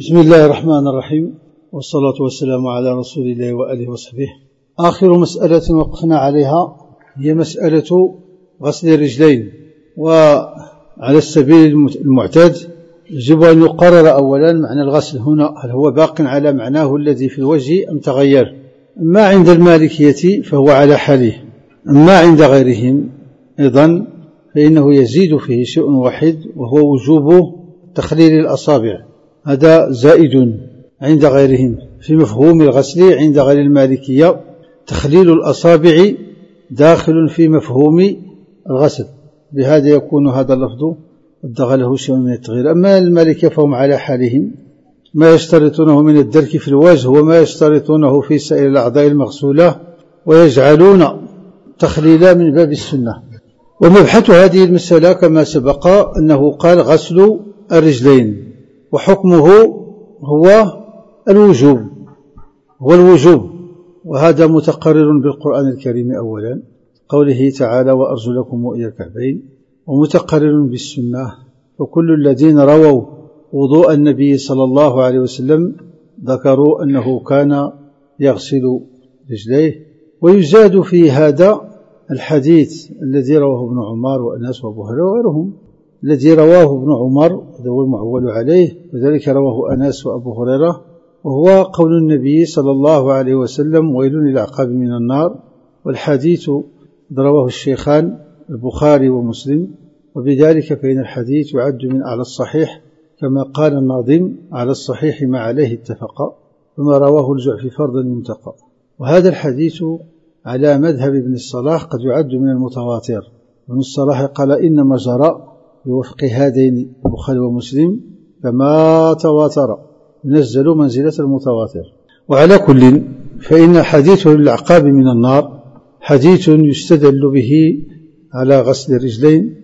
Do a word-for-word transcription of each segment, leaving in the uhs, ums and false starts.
بسم الله الرحمن الرحيم، والصلاة والسلام على رسول الله وآله وصحبه. آخر مسألة وقفنا عليها هي مسألة غسل الرجلين، وعلى السبيل المعتاد يجب أن يقرر أولا معنى الغسل هنا، هل هو باق على معناه الذي في الوجه أم تغير؟ أما عند المالكية فهو على حاله، أما عند غيرهم أيضا فإنه يزيد فيه شيء واحد وهو وجوب تخليل الأصابع، هذا زائد عند غيرهم في مفهوم الغسل. عند غير المالكية تخليل الأصابع داخل في مفهوم الغسل، بهذا يكون هذا اللفظ دخله شيء من التغيير. أما المالكية فهم على حالهم، ما يشترطونه من الدرك في الوجه وما يشترطونه في سائر الأعضاء المغسولة، ويجعلون تخليلا من باب السنة. ومبحث هذه المسألة كما سبق أنه قال غسل الرجلين، وحكمه هو الوجوب هو الوجوب وهذا متقرر بالقرآن الكريم أولا، قوله تعالى وأرجلكم إلى الكعبين، ومتقرر بالسنة. وكل الذين رووا وضوء النبي صلى الله عليه وسلم ذكروا أنه كان يغسل رجليه. ويزاد في هذا الحديث الذي رواه ابن عمر وأنس وأبو هريرة وغيرهم، الذي رواه ابن عمر هذا هو المعول عليه، وذلك رواه أنس وأبو هريرة، وهو قول النبي صلى الله عليه وسلم ويل للأعقاب من النار. والحديث رواه الشيخان البخاري ومسلم، وبذلك فإن الحديث يعد من أعلى الصحيح كما قال الناظم على الصحيح ما عليه اتفق، وما رواه الجعفي فرضا ينتقى. وهذا الحديث على مذهب ابن الصلاح قد يعد من المتواتر، ابن الصلاح قال إنما جرى بوفق هذين البخاري ومسلم كما تواتر، ينزل منزلة المتواتر. وعلى كل فإن حديث للأعقاب من النار حديث يستدل به على غسل الرجلين،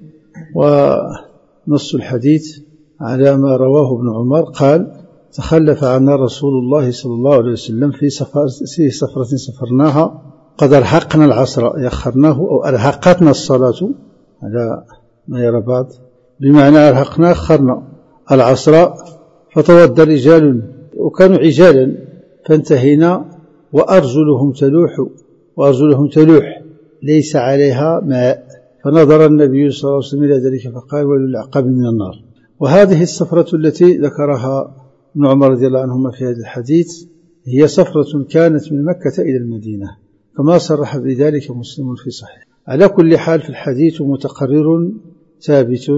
ونص الحديث على ما رواه ابن عمر قال تخلف عنا رسول الله صلى الله عليه وسلم في سفرة سفرناها قد أرهقنا العصر، يخرناه أو أرهقتنا الصلاة على ما يرى بعض، بمعنى أرهقنا خرنا العصر، فتوضى رجال وكانوا عجالا فانتهينا وأرجلهم تلوح وأرجلهم تلوح ليس عليها ماء، فنظر النبي صلى الله عليه وسلم إلى ذلك فقال ويل للأعقاب من النار. وهذه السفرة التي ذكرها ابن عمر رضي الله عنهما في هذا الحديث هي سفرة كانت من مكة إلى المدينة كما صرح بذلك مسلم في صحيح. على كل حال في الحديث متقرر ثابت،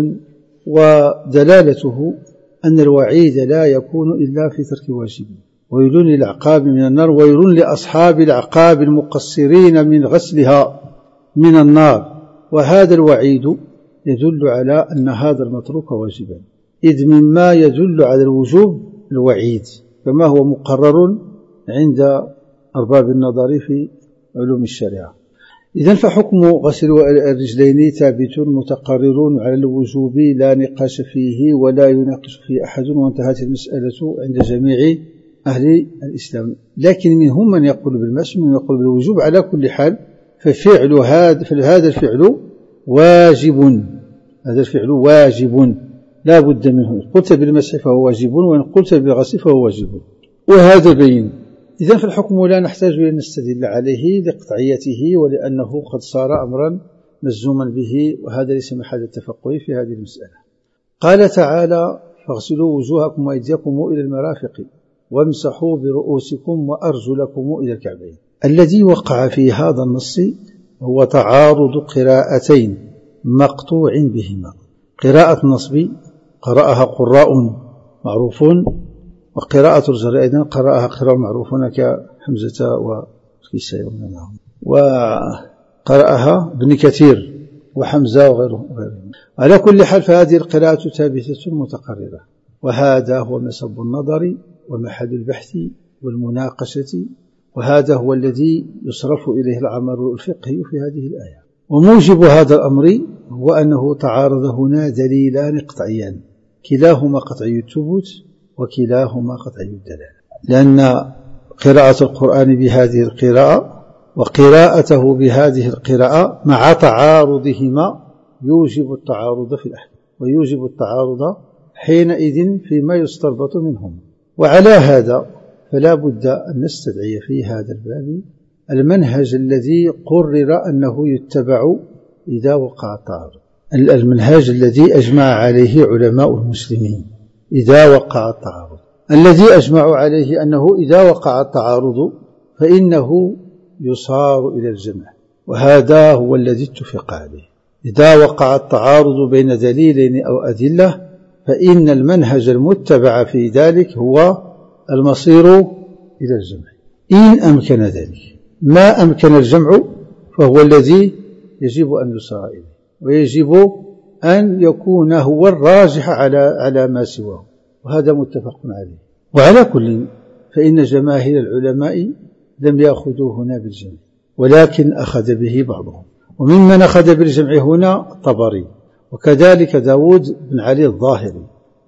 ودلالته أن الوعيد لا يكون إلا في ترك واجب. ويل للأعقاب من النار، ويل لأصحاب الأعقاب المقصرين من غسلها من النار. وهذا الوعيد يدل على أن هذا المتروك واجبا، إذ مما يدل على الوجوب الوعيد كما هو مقرر عند أرباب النظر في علوم الشريعة. إذن فحكم غسل الرجلين ثابت متقرر على الوجوب لا نقاش فيه ولا يناقش فيه أحد، وانتهت المسألة عند جميع أهل الإسلام. لكن منهم من يقول بالمسح ومن يقول بالوجوب. على كل حال ففعل هذا فهذا الفعل واجب، هذا الفعل واجب لا بد منه، قلت بالمسح فهو واجب وإن قلت بالغسل فهو واجب، وهذا بين. إذن فالحكم لا نحتاج إلى أن نستدل عليه لقطعيته ولأنه قد صار أمرا مجزوما به، وهذا ليس محل التفقه في هذه المسألة. قال تعالى فاغسلوا وجوهكم وأيديكم إلى المرافق وامسحوا برؤوسكم وأرجلكم إلى الكعبين. الذي وقع في هذا النص هو تعارض قراءتين مقطوع بهما، قراءة النصب قرأها قراء معروفون، وقراءة الجر أيضا قرأها قراء معروفون كحمزة وكيساء ومنهم، وقرأها ابن كثير وحمزة وغيرهم. على كل حال فهذه القراءة ثابتة متقررة، وهذا هو مسب النظر ومحل البحث والمناقشة، وهذا هو الذي يصرف إليه العمل الفقهي في هذه الآية. وموجب هذا الأمر هو أنه تعارض هنا دليلان قطعيان، كلاهما قطعي الثبوت وكلاهما قطعي الدلالة، لأن قراءة القرآن بهذه القراءة وقراءته بهذه القراءة مع تعارضهما يوجب التعارض في الأحكام، ويوجب التعارض حينئذ فيما يستربط منهم. وعلى هذا فلا بد أن نستدعي في هذا الباب المنهج الذي قرر أنه يتبع إذا وقع التعارض، المنهج الذي أجمع عليه علماء المسلمين إذا وقع التعارض، الذي أجمعوا عليه أنه إذا وقع التعارض فإنه يصار إلى الجمع، وهذا هو الذي اتفق عليه. إذا وقع التعارض بين دليلين أو أدلة فإن المنهج المتبع في ذلك هو المصير إلى الجمع إن أمكن ذلك. ما أمكن الجمع فهو الذي يجب أن يصار إليه، ويجب أن يكون هو الراجح على على ما سواه، وهذا متفق عليه. وعلى كل فإن جماهير العلماء لم يأخذوا هنا بالجمع، ولكن أخذ به بعضهم، وممن أخذ بالجمع هنا الطبري، وكذلك داود بن علي الظاهري،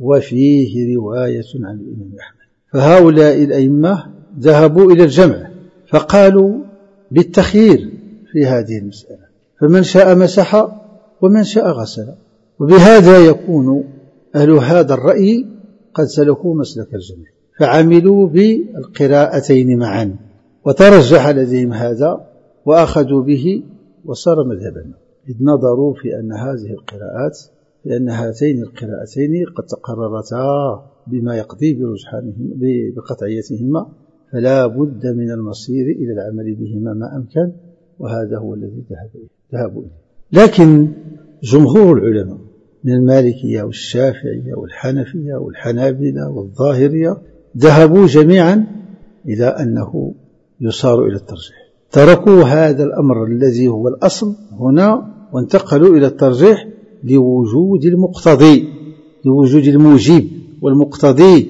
وفيه رواية عن الإمام أحمد. فهؤلاء الأئمة ذهبوا إلى الجمع، فقالوا بالتخيير في هذه المسألة، فمن شاء مسح ومن شاء غسل. وبهذا يكون أهل هذا الرأي قد سلكوا مسلك الجمع، فعملوا بالقراءتين معا، وترجح لديهم هذا وأخذوا به وصار مذهبا، إذ نظروا في أن هذه القراءات لأن هاتين القراءتين قد تقررتا بما يقضي برجحانهما بقطعيتهما، فلا بد من المصير إلى العمل بهما ما أمكن، وهذا هو الذي ذهبوا إليه. لكن جمهور العلماء من المالكية والشافعية والحنفية والحنابلة والظاهرية ذهبوا جميعا إلى أنه يصار إلى الترجيح، تركوا هذا الأمر الذي هو الأصل هنا وانتقلوا إلى الترجيح لوجود المقتضي، لوجود الموجب والمقتضي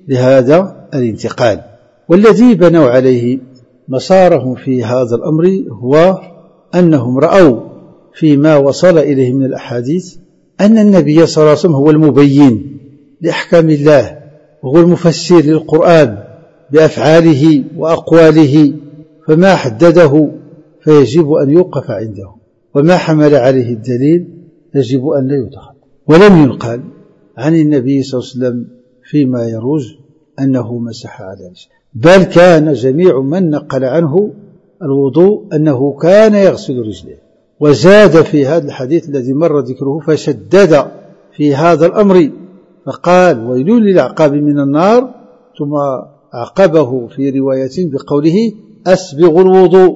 لهذا الانتقال. والذي بنوا عليه مسارهم في هذا الأمر هو أنهم رأوا فيما وصل إليه من الأحاديث أن النبي صلى الله عليه وسلم هو المبين لأحكام الله، وهو المفسر للقرآن بأفعاله وأقواله، فما حدده فيجب أن يوقف عنده، وما حمل عليه الدليل يجب أن لا يدخل. ولم ينقل عن النبي صلى الله عليه وسلم فيما يروج أنه مسح على رجله، بل كان جميع من نقل عنه الوضوء أنه كان يغسل رجله، وزاد في هذا الحديث الذي مر ذكره فشدد في هذا الأمر فقال ويل للعقاب من النار، ثم عقبه في رواية بقوله أسبغ الوضوء.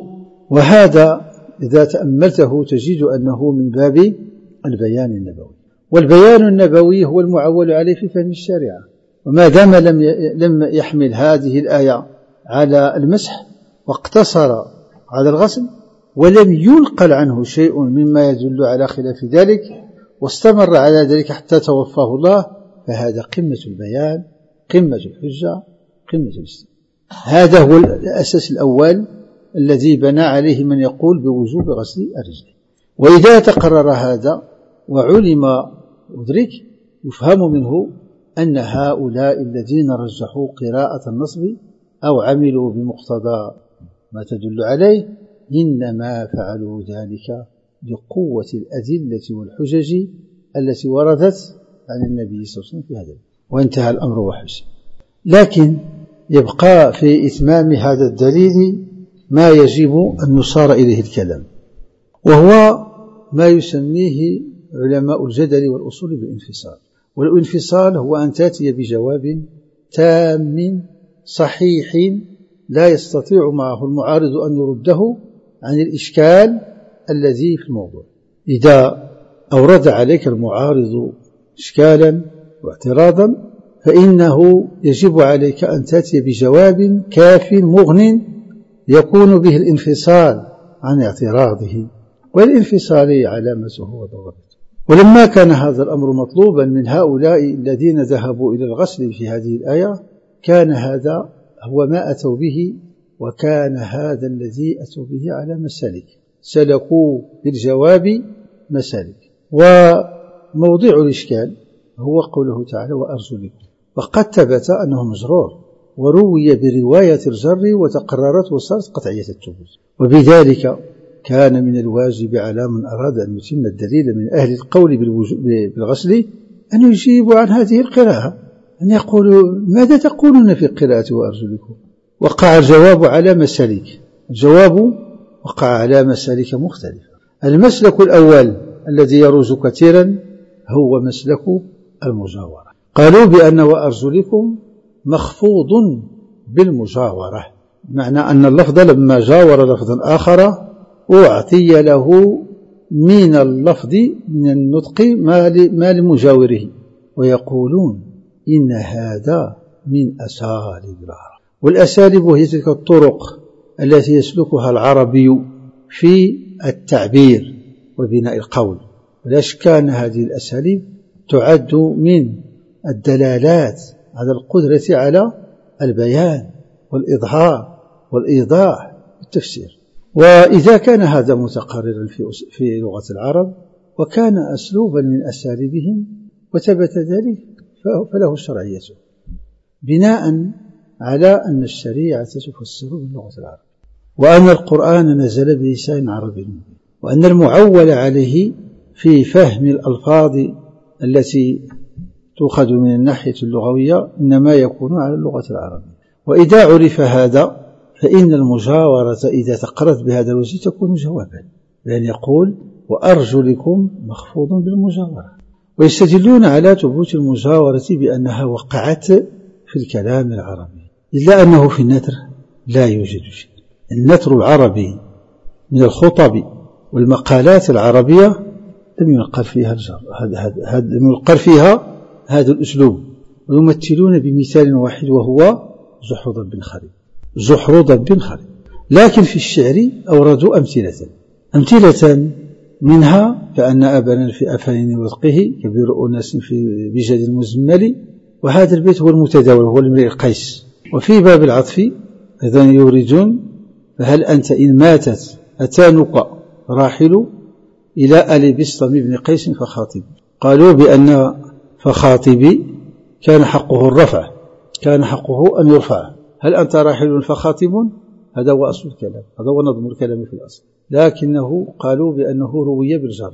وهذا إذا تأملته تجد أنه من باب البيان النبوي، والبيان النبوي هو المعول عليه في فهم الشريعة. وما دام لم لم يحمل هذه الآية على المسح واقتصر على الغسل ولم ينقل عنه شيء مما يدل على خلاف ذلك واستمر على ذلك حتى توفاه الله، فهذا قمة البيان، قمة الحجة، قمة الاستدلال. هذا هو الأساس الأول الذي بنى عليه من يقول بوجوب غسل الرجل. وإذا تقرر هذا وعلم ودرك يفهم منه أن هؤلاء الذين رجحوا قراءة النصب أو عملوا بمقتضى ما تدل عليه إنما فعلوا ذلك لقوة الأدلة والحجج التي وردت عن النبي صلى الله عليه وسلم في هذا، وانتهى الأمر وحسن. لكن يبقى في إتمام هذا الدليل ما يجب أن يصار إليه الكلام، وهو ما يسميه علماء الجدل والأصول بالانفصال. والانفصال هو أن تأتي بجواب تام صحيح لا يستطيع معه المعارض أن يرده عن الإشكال الذي في الموضوع. إذا أورد عليك المعارض إشكالا واعتراضا فإنه يجب عليك أن تأتي بجواب كاف مغن يكون به الانفصال عن اعتراضه، والانفصال علامته وضوابطه. ولما كان هذا الأمر مطلوبا من هؤلاء الذين ذهبوا إلى الغسل في هذه الآية كان هذا هو ما أتوا به، وكان هذا الذي أتوا به على مسالك، سلكوا بالجواب مسالك. وموضع الإشكال هو قوله تعالى وأرجلكم، وقد ثبت أنه مجرور وروي برواية الجر وتقررت وصارت قطعية الثبوت، وبذلك كان من الواجب على من أراد أن يتم الدليل من أهل القول بالغسل أن يجيبوا عن هذه القراءة، أن يقولوا ماذا تقولون في قراءة وأرجلكم؟ وقع الجواب على مسالك، الجواب وقع على مسالك مختلفة. المسلك الأول الذي يروج كثيرا هو مسلك المجاورة. قالوا بأن وأرجلكم مخفوض بالمجاورة، بمعنى أن اللفظ لما جاور لفظا آخر أعطي له من اللفظ من النطق ما لمجاوره، ويقولون إن هذا من أساليب العرب. والأساليب هي تلك الطرق التي يسلكها العربي في التعبير وبناء القول، ولا شك أن هذه الأساليب تعد من الدلالات على القدرة على البيان والإظهار والإيضاح والتفسير. وإذا كان هذا متقررا في لغة العرب وكان أسلوبا من أساليبهم وثبت ذلك فله شرعيته، بناء على أن الشريعة تفسر باللغة العربية، وأن القرآن نزل بلسان عربي، وأن المعول عليه في فهم الألفاظ التي تؤخذ من الناحية اللغوية إنما يكون على اللغة العربية. وإذا عرف هذا فإن المجاورة إذا تقرت بهذا الوجه تكون جوابا، لأن يقول وأرجلكم مخفوض بالمجاورة. ويستدلون على ثبوت المجاورة بأنها وقعت في الكلام العربي، إلا أنه في النثر لا يوجد شيء. النثر العربي من الخطب والمقالات العربية لم ينقل فيها الجر، لم ينقل فيها هذا الأسلوب. ويمثلون بمثال واحد وهو زحرض بن خالد، زحرض بن خالد. لكن في الشعر أوردوا أمثلة أمثلة منها كأن أبنا في أفاني وثقه كبير أناس في بجد المزمل، وهذا البيت هو المتداول هو المرئ القيس. وفي باب العطف أيضا يوردون فهل أنت إن ماتت أتانك راحل إلى آل بسطم بن قيس فخاطب. قالوا بأن فخاطب كان حقه الرفع، كان حقه أن يرفع. هل أنت راحل فخاطب؟ هذا هو أصل الكلام، هذا هو نظم الكلام في الأصل، لكنه قالوا بأنه روي بالجر.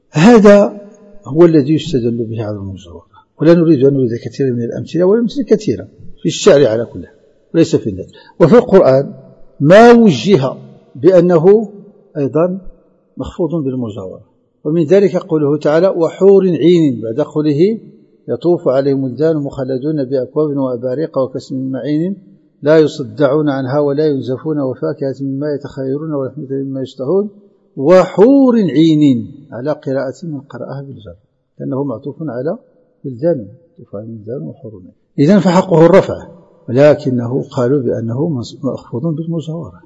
هذا هو الذي يستدل به على المجاورة، ولا نريد أن نريد كثيرا من الأمثلة، والأمثلة كثيرة في الشعر على كل حال وليس في النثر. وفي القرآن ما وجه بأنه أيضا مخفوض بالمجاورة، ومن ذلك قوله تعالى وحور عين، بعد قوله يطوف عليهم ولدان مخلدون بأكواب وأباريق وكأس من معين لا يصدعون عنها ولا ينزفون وفاكهة مما يتخيرون ولحم مما يشتهون وحور عين، على قراءة من قرأها بالجر لأنه معطوف على ولدان، يطوف عليهم ولدان وحور. إذن فحقه الرفع، ولكنه قالوا بأنه مخفوض بالمجاورة.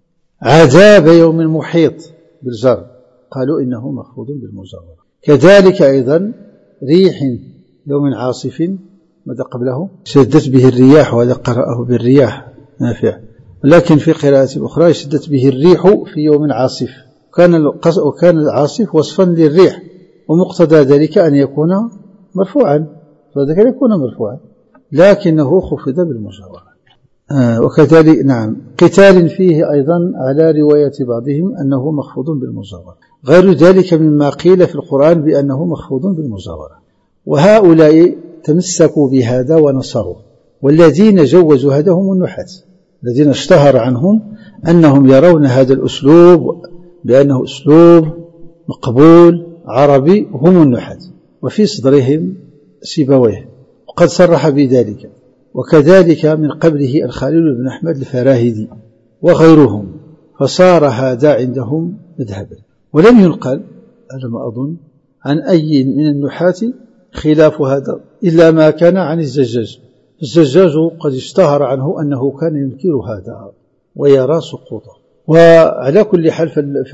عذاب يوم محيط بالجر قالوا إنه مخفوض بالمجاورة. كذلك أيضا ريح يوم عاصف ماذا قبله شدت به الرياح، وهذا قرأه بالرياح نافع، ولكن في قراءة أخرى شدت به الريح في يوم عاصف، كان وكان العاصف وصفا للريح، ومقتضى ذلك أن يكون مرفوعا، فذلك يكون مرفوعا لكنه خفض بالمجاورة. آه وكذلك نعم قتال فيه أيضا على رواية بعضهم أنه مخفوض بالمجاورة. غير ذلك مما قيل في القرآن بأنه مخفوض بالمجاورة. وهؤلاء تمسكوا بهذا ونصروا، والذين جوزوا هذا هم النحاة الذين اشتهر عنهم أنهم يرون هذا الأسلوب بأنه أسلوب مقبول عربي، هم النحاة. وفي صدرهم سيبويه وقد صرح بذلك، وكذلك من قبله الخليل بن أحمد الفراهيدي وغيرهم، فصار هذا عندهم مذهبا. ولم ينقل على ما أظن عن أي من النحاة خلاف هذا إلا ما كان عن الزجاج. الزجاج قد اشتهر عنه أنه كان ينكر هذا ويرى سقوطه. وعلى كل حال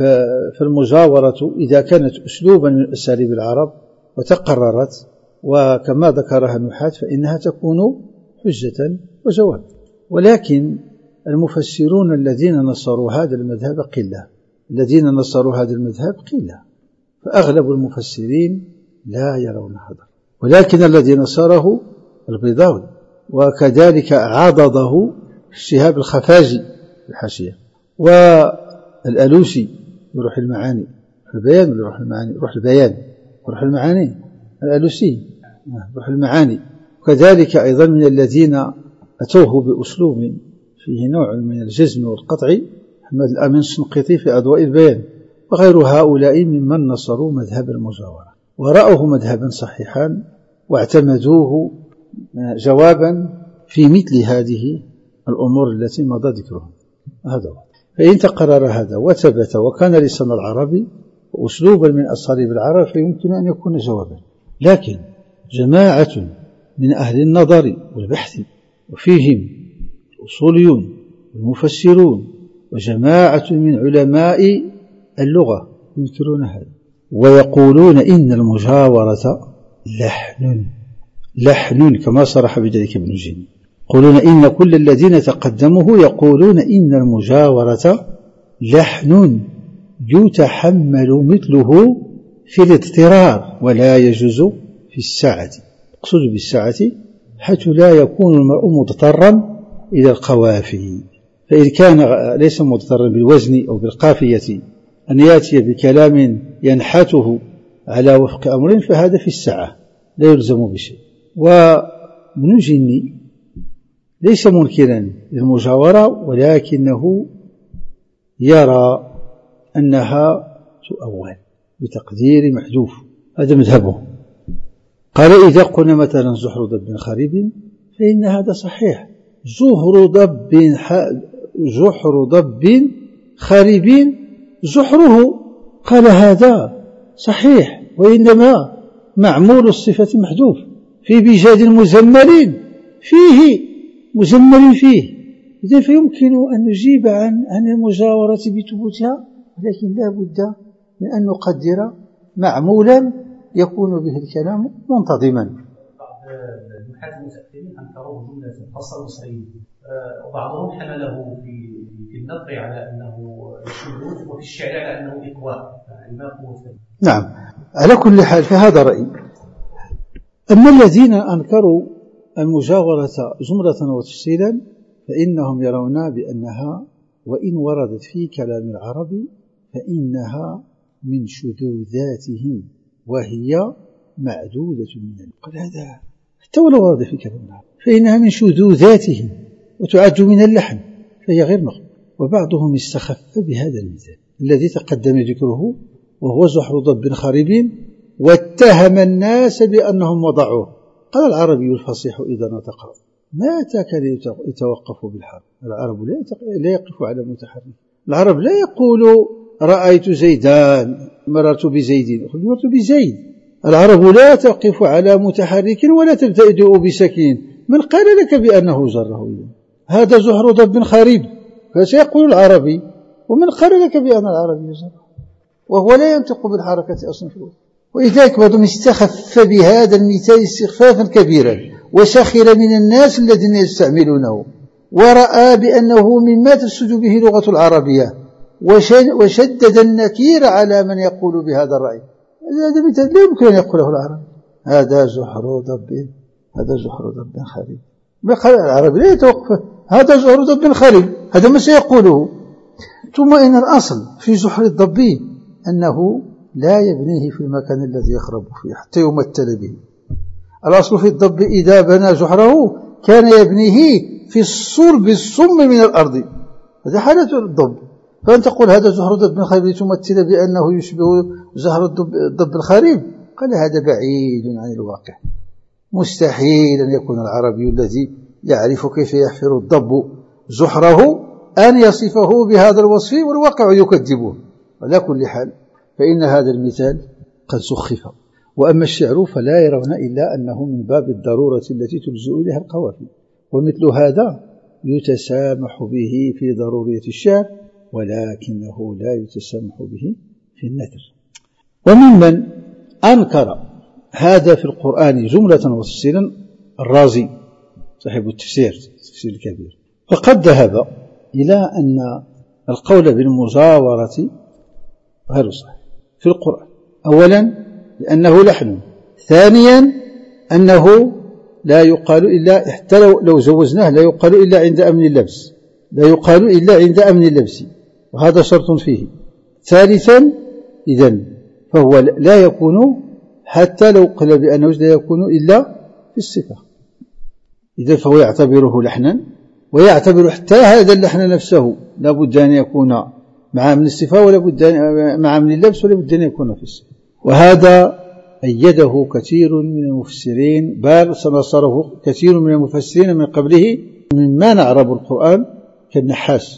فالمجاورة إذا كانت أسلوبا من أساليب العرب وتقررت وكما ذكرها النحاة فإنها تكون حجة وجواب. ولكن المفسرون الذين نصروا هذا المذهب قلة، الذين نصروا هذا المذهب قلة، فأغلب المفسرين لا يرون هذا، ولكن الذي نصره البيضاوي، وكذلك عضده الشهاب الخفاجي في الحاشية، والألوسي بروح المعاني البيان بروح المعاني روح البيان روح المعاني الألوسي روح المعاني، وكذلك أيضا من الذين أتوه بأسلوب فيه نوع من الجزم والقطع محمد الأمين الشنقيطي في أضواء البيان، وغير هؤلاء ممن نصروا مذهب المجاورة ورأوه مذهبا صحيحا واعتمدوه جوابا في مثل هذه الأمور التي مضى ذكرها. هذا هو. فإن تقرر هذا وثبت وكان لسان العربي وأسلوبا من أساليب العرب فيمكن أن يكون جوابا. لكن جماعة من أهل النظر والبحث وفيهم الأصوليون والمفسرون وجماعة من علماء اللغة ينكرون هذا ويقولون إن المجاورة لحن لحن كما صرح بذلك ابن جني. يقولون إن كل الذين تقدموه يقولون إن المجاورة لحن يتحمل مثله في الاضطرار ولا يجوز في الساعة. أقصد بالساعة حيث لا يكون المرء مضطرا إلى القوافي، فإن كان ليس مضطرا بالوزن أو بالقافية أن يأتي بكلام ينحته على وفق أمر فهذا في الساعة لا يلزم بشيء. وابن جني ليس منكرا للمجاورة ولكنه يرى أنها تؤول بتقدير محذوف، هذا مذهبه. قال إذا قلنا مثلا زحر ضب خريب فإن هذا صحيح، زهر ضب زحر ضب خريب زحره، قال هذا صحيح وإنما معمول الصفة محذوف في بجاد مزمل فيه مزمل فيه. إذن فيمكن أن نجيب عن عن المجاورة بثبوتها، لكن لا بد من أن نقدر معمولا يكون به الكلام منتظما. بعض النحاة المتأخرين أنكروه جملة خاصة المصريين، وبعضهم حمله في في النقل على أنه شذوذ وفي الشعر على أنه إقواء، يعني ما قوة. نعم، على كل حال فهذا رأي. أما الذين أنكروا المجاورة جملة وتفصيلا فإنهم يرون بأنها وإن وردت في كلام العرب فإنها من شذوذاتهم وهي معدودة من قال هذا حتى ولو ورد في كلام العرب فإنها من شذوذاتهم وتعد من اللحن فهي غير مقبولة. وبعضهم استخف بهذا المثال الذي تقدم ذكره وهو زحر ضب خريب واتهم الناس بأنهم وضعوه. قال العربي الفصيح إذا نطق ما كان يتوقف بالحرف. العرب لا يقف على متحرك، العرب لا يقول رأيت زيدان مررت بزيد مررت بزيد. العرب لا تقف على متحرك ولا تبتدئ بسكين. من قال لك بأنه جره؟ هذا زحر ضب خريب فسيقول العربي، ومن قال لك بأن العربي جره وهو لا ينطق بالحركة أصلا في الوقت. ولذلك بعضهم استخف بهذا المثال استخفافا كبيرا وسخر من الناس الذين يستعملونه ورأى بأنه مما تفسد به لغة العربية وشدد النكير على من يقول بهذا الرأي. هذا مثال لا يمكن أن يقوله العرب، هذا زحر ضب هذا زحر ضب خريب. ما قال العرب لا يتوقف هذا زحر ضب خريب، هذا ما سيقوله. ثم إن الأصل في زحر الضب أنه لا يبنيه في المكان الذي يخرب فيه حتى يمثل به. الأصل في الضب إذا بنى جحره كان يبنيه في الصلب الصم من الأرض، هذا حالة الضب. فأن تقول هذا زحر ضب خريب لتمثل بأنه يشبه زحر الضب الخريب، قال هذا بعيد عن الواقع. مستحيل أن يكون العربي الذي يعرف كيف يحفر الضب زحره أن يصفه بهذا الوصف والواقع يكذبه. على كل حال فإن هذا المثال قد سخف. وأما الشعر فلا يرون إلا أنه من باب الضرورة التي تلجئ إليها القوافي، ومثل هذا يتسامح به في ضرورية الشعر ولكنه لا يتسامح به في النثر. وممن أنكر هذا في القرآن جملة وتفصيلا الرازي صاحب التفسير التفسير الكبير، فقد ذهب إلى أن القول بالمجاورة غير صحيح في القرآن. أولا لأنه لحن، ثانيا أنه لا يقال إلا حتى لو, لو زوجناه لا يقال إلا عند أمن اللبس، لا يقال إلا عند أمن اللبس وهذا شرط فيه. ثالثا إذن فهو لا يكون حتى لو قال بأنه لا يكون إلا في الصفة. إذا فهو يعتبره لحنا، ويعتبر حتى هذا اللحن نفسه لا بد أن يكون مع من الصفة ولا بد مع من اللبس ولا بد أن يكون في الصفة. وهذا أيده كثير من المفسرين، بل سنصره كثير من المفسرين من قبله مما نعرب القرآن كالنحاس.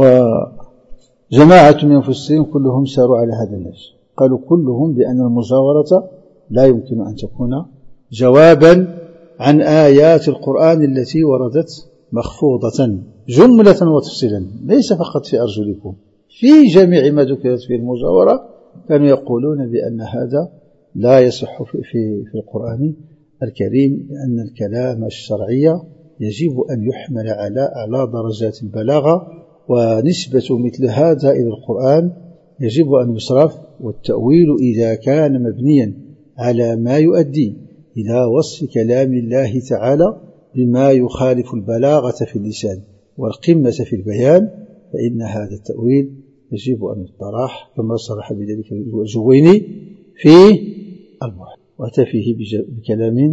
وجماعة من المفسرين كلهم ساروا على هذا النهج، قالوا كلهم بأن المجاورة لا يمكن أن تكون جوابا عن آيات القرآن التي وردت مخفوضة جملة وتفصيلا، ليس فقط في أرجلكم، في جميع ما ذكرت في المجاورة كانوا يقولون بأن هذا لا يصح في, في, في القرآن الكريم، لأن الكلام الشرعي يجب أن يحمل على أعلى درجات البلاغة، ونسبة مثل هذا إلى القرآن يجب أن يصرف. والتأويل إذا كان مبنيا على ما يؤدي إلى وصف كلام الله تعالى بما يخالف البلاغة في اللسان والقمة في البيان، فإن هذا التأويل يجب أن يطرح كما صرح بذلك الجويني في البحر، وأتى فيه بكلام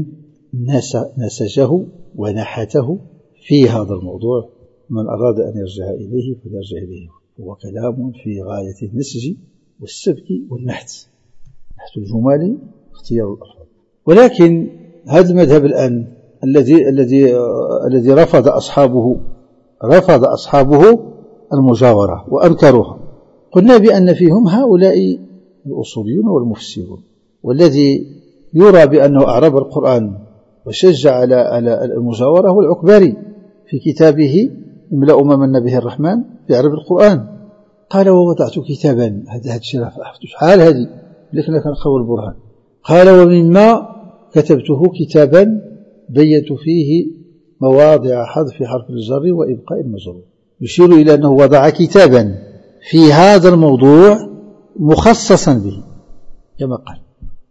نسجه ونحته في هذا الموضوع. من أراد أن يرجع إليه فليرجع إليه، هو كلام في غاية النسج والسبك والنحت، نحت الجمال اختيار الألفاظ. ولكن هذا المذهب الآن الذي الذي الذي رفض أصحابه رفض أصحابه المجاورة وأنكروها، قلنا بأن فيهم هؤلاء الأصوليون والمفسرون، والذي يرى بأنه أعرب القرآن وشجع على المجاورة هو العكبري في كتابه املأ ما من به الرحمن في عرب القرآن. قال ووضعت كتابا، هذا الشرف شحال هذه لكن كان قول البرهان، قال ومما كتبته كتابا بينت فيه مواضع حذف حرف الجر وإبقاء المجرور، يشير إلى أنه وضع كتابا في هذا الموضوع مخصصا به كما قال.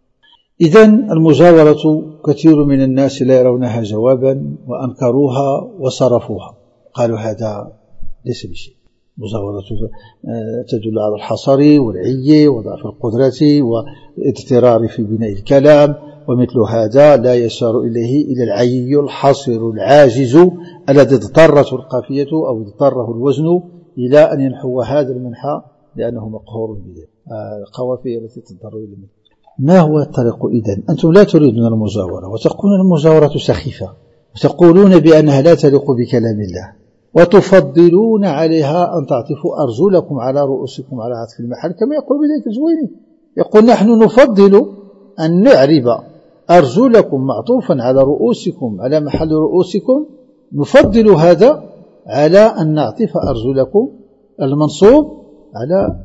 إذن المجاورة كثير من الناس لا يرونها جوابا وأنكروها وصرفوها، قالوا هذا ليس بشيء. مجاورة تدل على الحصر والعي وضعف القدرة والاضطرار في بناء الكلام، ومثل هذا لا يشار إليه إلى العي الحصر العاجز الذي اضطرته القافية أو اضطره الوزن إلى أن ينحو هذا المنحى لأنه مقهور بذلك، القوافي التي تضطر إلى منه. ما هو الطريق إذن؟ أنتم لا تريدون المجاورة وتقولون المجاورة سخيفة وتقولون بأنها لا تليق بكلام الله، وتفضلون عليها أن تعطفوا أرجلكم على رؤوسكم على عطف المحل كما يقول بذلك الجويني، يقول نحن نفضل أن نعرب أرجلكم معطوفا على رؤوسكم على محل رؤوسكم، نفضل هذا على أن نعطف أرجلكم المنصوب على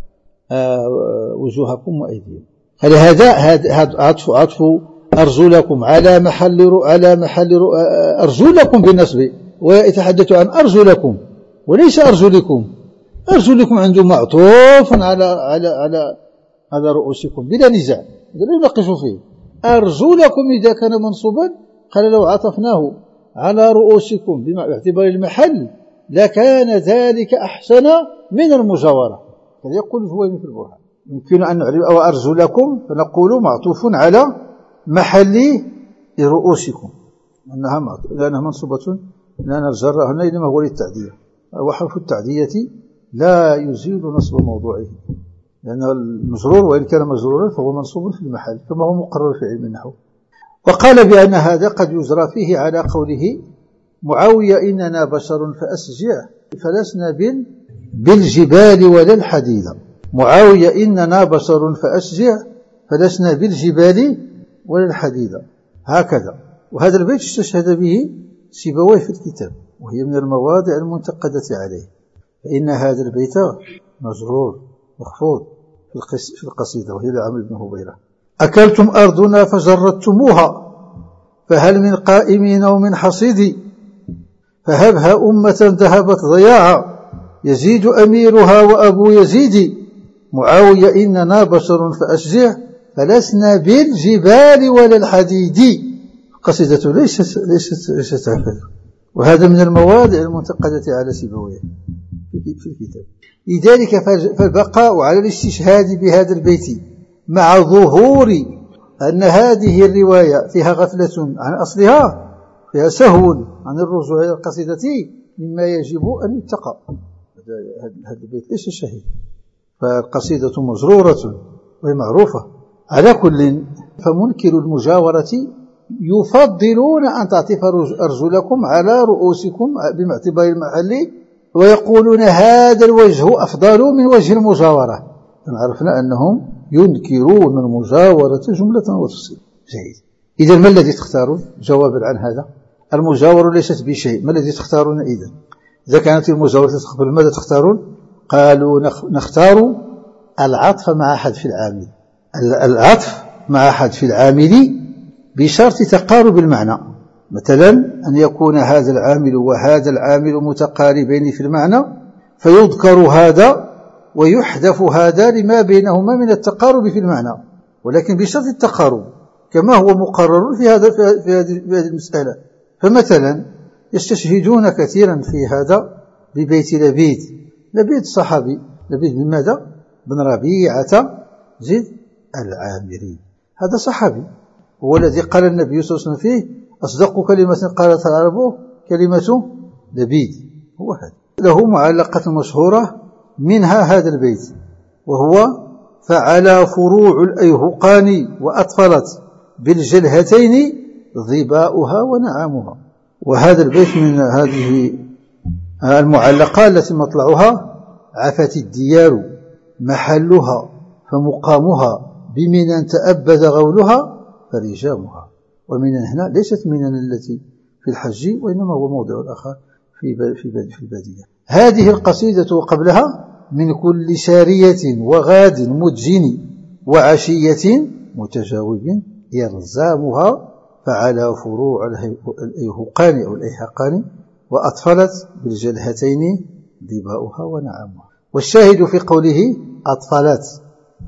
وجوهكم وأيديكم. فلهذا عطف عطف أرجلكم على محل على محل أرجلكم بالنصب، ويتحدث عن أرجلكم وليس أرجلكم. أرجلكم عنده معطوف على على على على رؤوسكم بلا نزاع، لا يناقش فيه. أرجلكم إذا كان منصوبا قال لو عطفناه على رؤوسكم باعتبار المحل لكان ذلك أحسن من المجاورة. هذا يقول الجويني في البرهان. يمكن أن نعرف أو أرجلكم فنقول معطوف على محل رؤوسكم لأنها لأنها منصوبة، لأن الجر هنا إنما هو للتعدية، وحرف التعدية لا يزيل نصب موضوعه، لأن المجرور وإن كان مجرورا فهو منصوب في المحل كما هو مقرر في علم النحو. وقال بأن هذا قد يجرى فيه على قوله معاوية إننا بشر فأسجع فلسنا بالجبال ولا الحديد. معاوية إننا بشر فأسجع فلسنا بالجبال ولا الحديد، هكذا. وهذا البيت استشهد به سيبويه في الكتاب، وهي من المواضع المنتقدة عليه، فإن هذا البيت مجرور مخفوض في القصيدة وهي لعمرو بن هبيرة. أكلتم أرضنا فجردتموها فهل من قائمين ومن حصيد، فهبها أمة ذهبت ضياعا يزيد أميرها وأبو يزيد. معاوية إننا بشر فأشجع فلسنا بالجبال ولا الحديد. قصيدة ليست ليست ليست هكذا، وهذا من المواضع المنتقدة على سيبويه في الكتاب. لذلك فالبقاء على الاستشهاد بهذا البيت مع ظهور أن هذه الرواية فيها غفلة عن أصلها فيها سهو عن الرجوع إلى القصيدة مما يجب أن يتقى. هذا البيت ليس شهيد، فالقصيدة مجرورة وهي معروفة. على كل، فمنكر المجاورة يفضلون أن تعطف أرجلكم على رؤوسكم باعتبار المحل، ويقولون هذا الوجه أفضل من وجه المجاورة. عرفنا أنهم ينكرون المجاورة جملة وتفصيل. جيد. إذا ما الذي تختارون جوابا عن هذا؟ المجاورة ليست بشيء، ما الذي تختارون إذا؟ إذا كانت المجاورة تقبل ماذا تختارون؟ قالوا نختار العطف مع حذف العامل. العطف مع حذف العامل بشرط تقارب المعنى، مثلا أن يكون هذا العامل وهذا العامل متقاربين في المعنى فيذكر هذا ويحذف هذا لما بينهما من التقارب في المعنى، ولكن بشرط التقارب كما هو مقرر في هذا في هذه المسألة. فمثلا يستشهدون كثيرا في هذا ببيت لبيد. لبيد الصحابي، لبيد بن ماذا؟ بن ربيعة زيد العامري، هذا صحابي، هو الذي قال النبي صلى الله عليه وسلم فيه أصدق كلمة قالت العرب كلمة لبيد، هو هذا. له معلقة مشهورة منها هذا البيت، وهو فعلى فروع الأيهقان وأطفلت بالجلهتين ظباؤها ونعامها. وهذا البيت من هذه المعلقة التي مطلعها عفت الديار محلها فمقامها بمنى تأبد غولها فرجامها. ومنى هنا ليست منى التي في الحج، وإنما هو موضع آخر في في البادية. هذه القصيدة قبلها من كل سارية وغاد مدجن وعشية متجاوب يرزامها فعلى فروع الأيهقان أو الأيهقان وأطفلت بالجلهتين ضباؤها ونعامها. والشاهد في قوله أطفلت،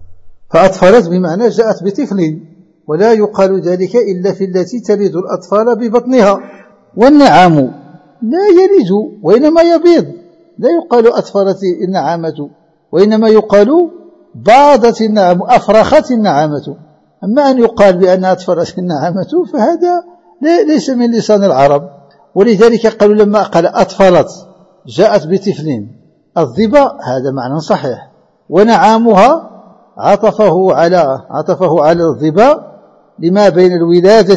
فأطفلت بمعنى جاءت بطفل، ولا يقال ذلك إلا في التي تلد الأطفال ببطنها. والنعام لا يلد وإنما يبيض، لا يقال أطفلت النعامة، وإنما يقال باضت النعام، أفرخت النعامة. أما أن يقال بأن أطفلت النعامة فهذا ليس من لسان العرب. ولذلك قالوا لما قال أطفلت جاءت بطفل الظباء هذا معنى صحيح، ونعامها عطفه على عطفه على الظباء لما بين الولادة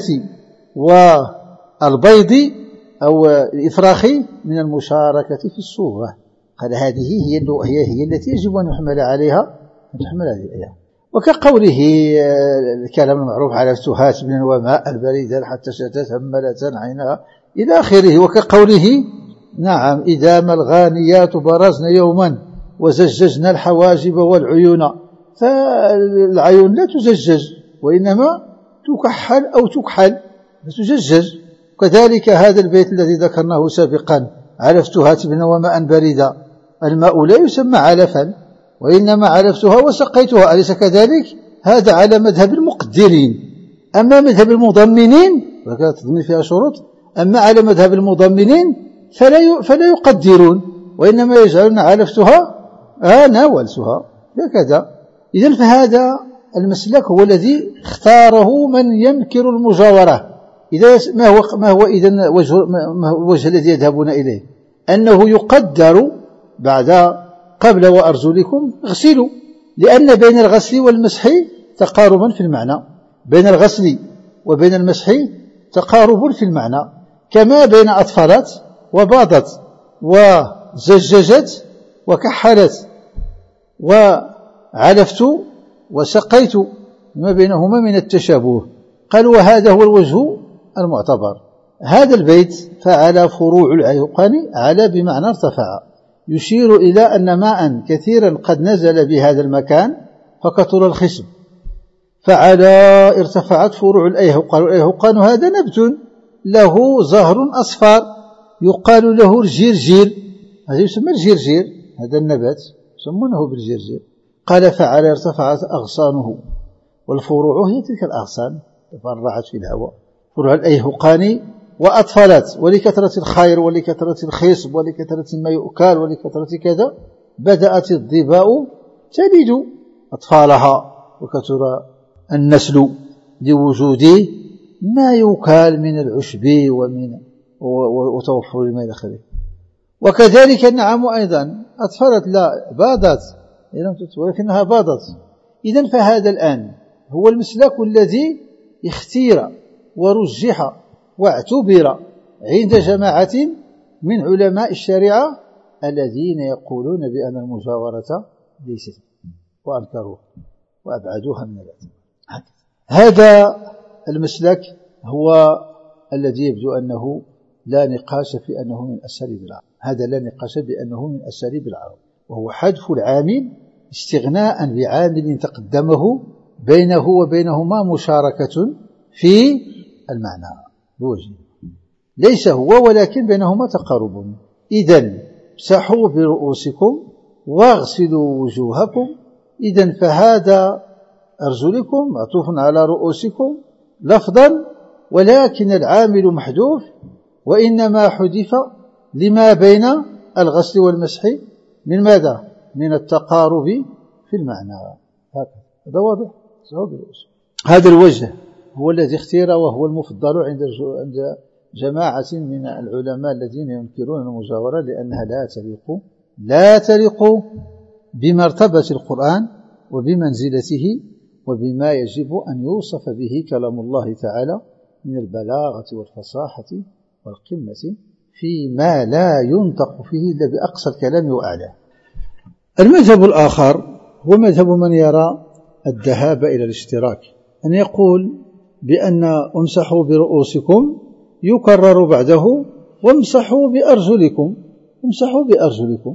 والبيض أو الإفراخ من المشاركة في الصورة. قال هذه هي هي هي التي يجب أن يحمل عليها أن تحمل هذه الآية. وكقوله الكلام المعروف على فتوهات من وماء البريد حتى شتت هملة عينها إلى آخره. وكقوله نعم إذا ما الغانيات برزن يوما وزججن الحواجب والعيون، فالعيون لا تزجج وإنما تكحل أو تكحل فتزجج. كذلك هذا البيت الذي ذكرناه سابقا علفتها تبنا وماء بريدا، الماء لا يسمى علفا وإنما علفتها وسقيتها، أليس كذلك؟ هذا على مذهب المقدرين. أما مذهب المضمنين وكانت تضمن فيها شروط، أما على مذهب المضمنين فلا فلا يقدرون وإنما يجعلون علفتها آه ناولتها هكذا. إذن فهذا المسلك هو الذي اختاره من ينكر المجاورة. إذا ما هو ما هو إذن وجه ما هو الوجه الذي يذهبون إليه؟ أنه يقدر بعد قبل وأرجلكم اغسلوا، لأن بين الغسل والمسح تقاربا في المعنى، بين الغسل وبين المسح تقارب في المعنى، كما بين أطفلت وباضت وزججت وكحلت وعلفت وسقيت، ما بينهما من التشابه. قال وهذا هو الوجه المعتبر. هذا البيت فعلى فروع الأيهقان على بمعنى ارتفع، يشير إلى أن ماء كثيرا قد نزل بهذا المكان فكثر الخصب، فعلى ارتفعت فروع الأيهقان. والأيهقان هذا نبت له زهر أصفر يقال له الجرجير، هذا يسمى الجرجير، هذا النبات يسمونه بالجرجير. قال فعلى ارتفعت أغصانه، والفروع هي تلك الأغصان تفرعت في الهواء. فروع الأيهقان وأطفلت، ولكثرة الخير ولكثرة الخصب ولكثرة ما يؤكل ولكثرة كذا بدأت الظباء تلد أطفالها، وكثر النسل لوجود ما يكال من العشب ومن وتوفر الماء إلى آخره. وكذلك النعم أيضا أطفلت لا باضت ولكنها باضت. إذن فهذا الآن هو المسلك الذي اختير ورجح واعتبر عند جماعة من علماء الشريعة الذين يقولون بأن المجاورة ليست وأنكروها وأبعدوها من الاعتبار. هذا المسلك هو الذي يبدو أنه لا نقاش في أنه من أساليب العرب. هذا لا نقاش بأنه من أساليب العرب، وهو حذف العامل استغناء بعامل تقدمه بينه وبينهما مشاركة في المعنى بوجه، ليس هو ولكن بينهما تقارب. إذن امسحوا برؤوسكم واغسلوا وجوهكم. إذن فهذا أرجلكم معطوف على رؤوسكم لفظا، ولكن العامل محذوف، وإنما حذف لما بين الغسل والمسح من ماذا؟ من التقارب في المعنى. هذا واضح. هذا الوجه هو الذي اختير وهو المفضل عند عند جماعة من العلماء الذين ينكرون المجاورة، لأنها لا تليق لا تليق بمرتبة القرآن وبمنزلته وبما يجب أن يوصف به كلام الله تعالى من البلاغة والفصاحة والقمة فيما لا ينطق فيه إلا بأقصى الكلام وأعلاه. المذهب الآخر هو مذهب من يرى الذهاب إلى الاشتراك، أن يقول بأن امسحوا برؤوسكم يكرر بعده وامسحوا بأرجلكم امسحوا بأرجلكم.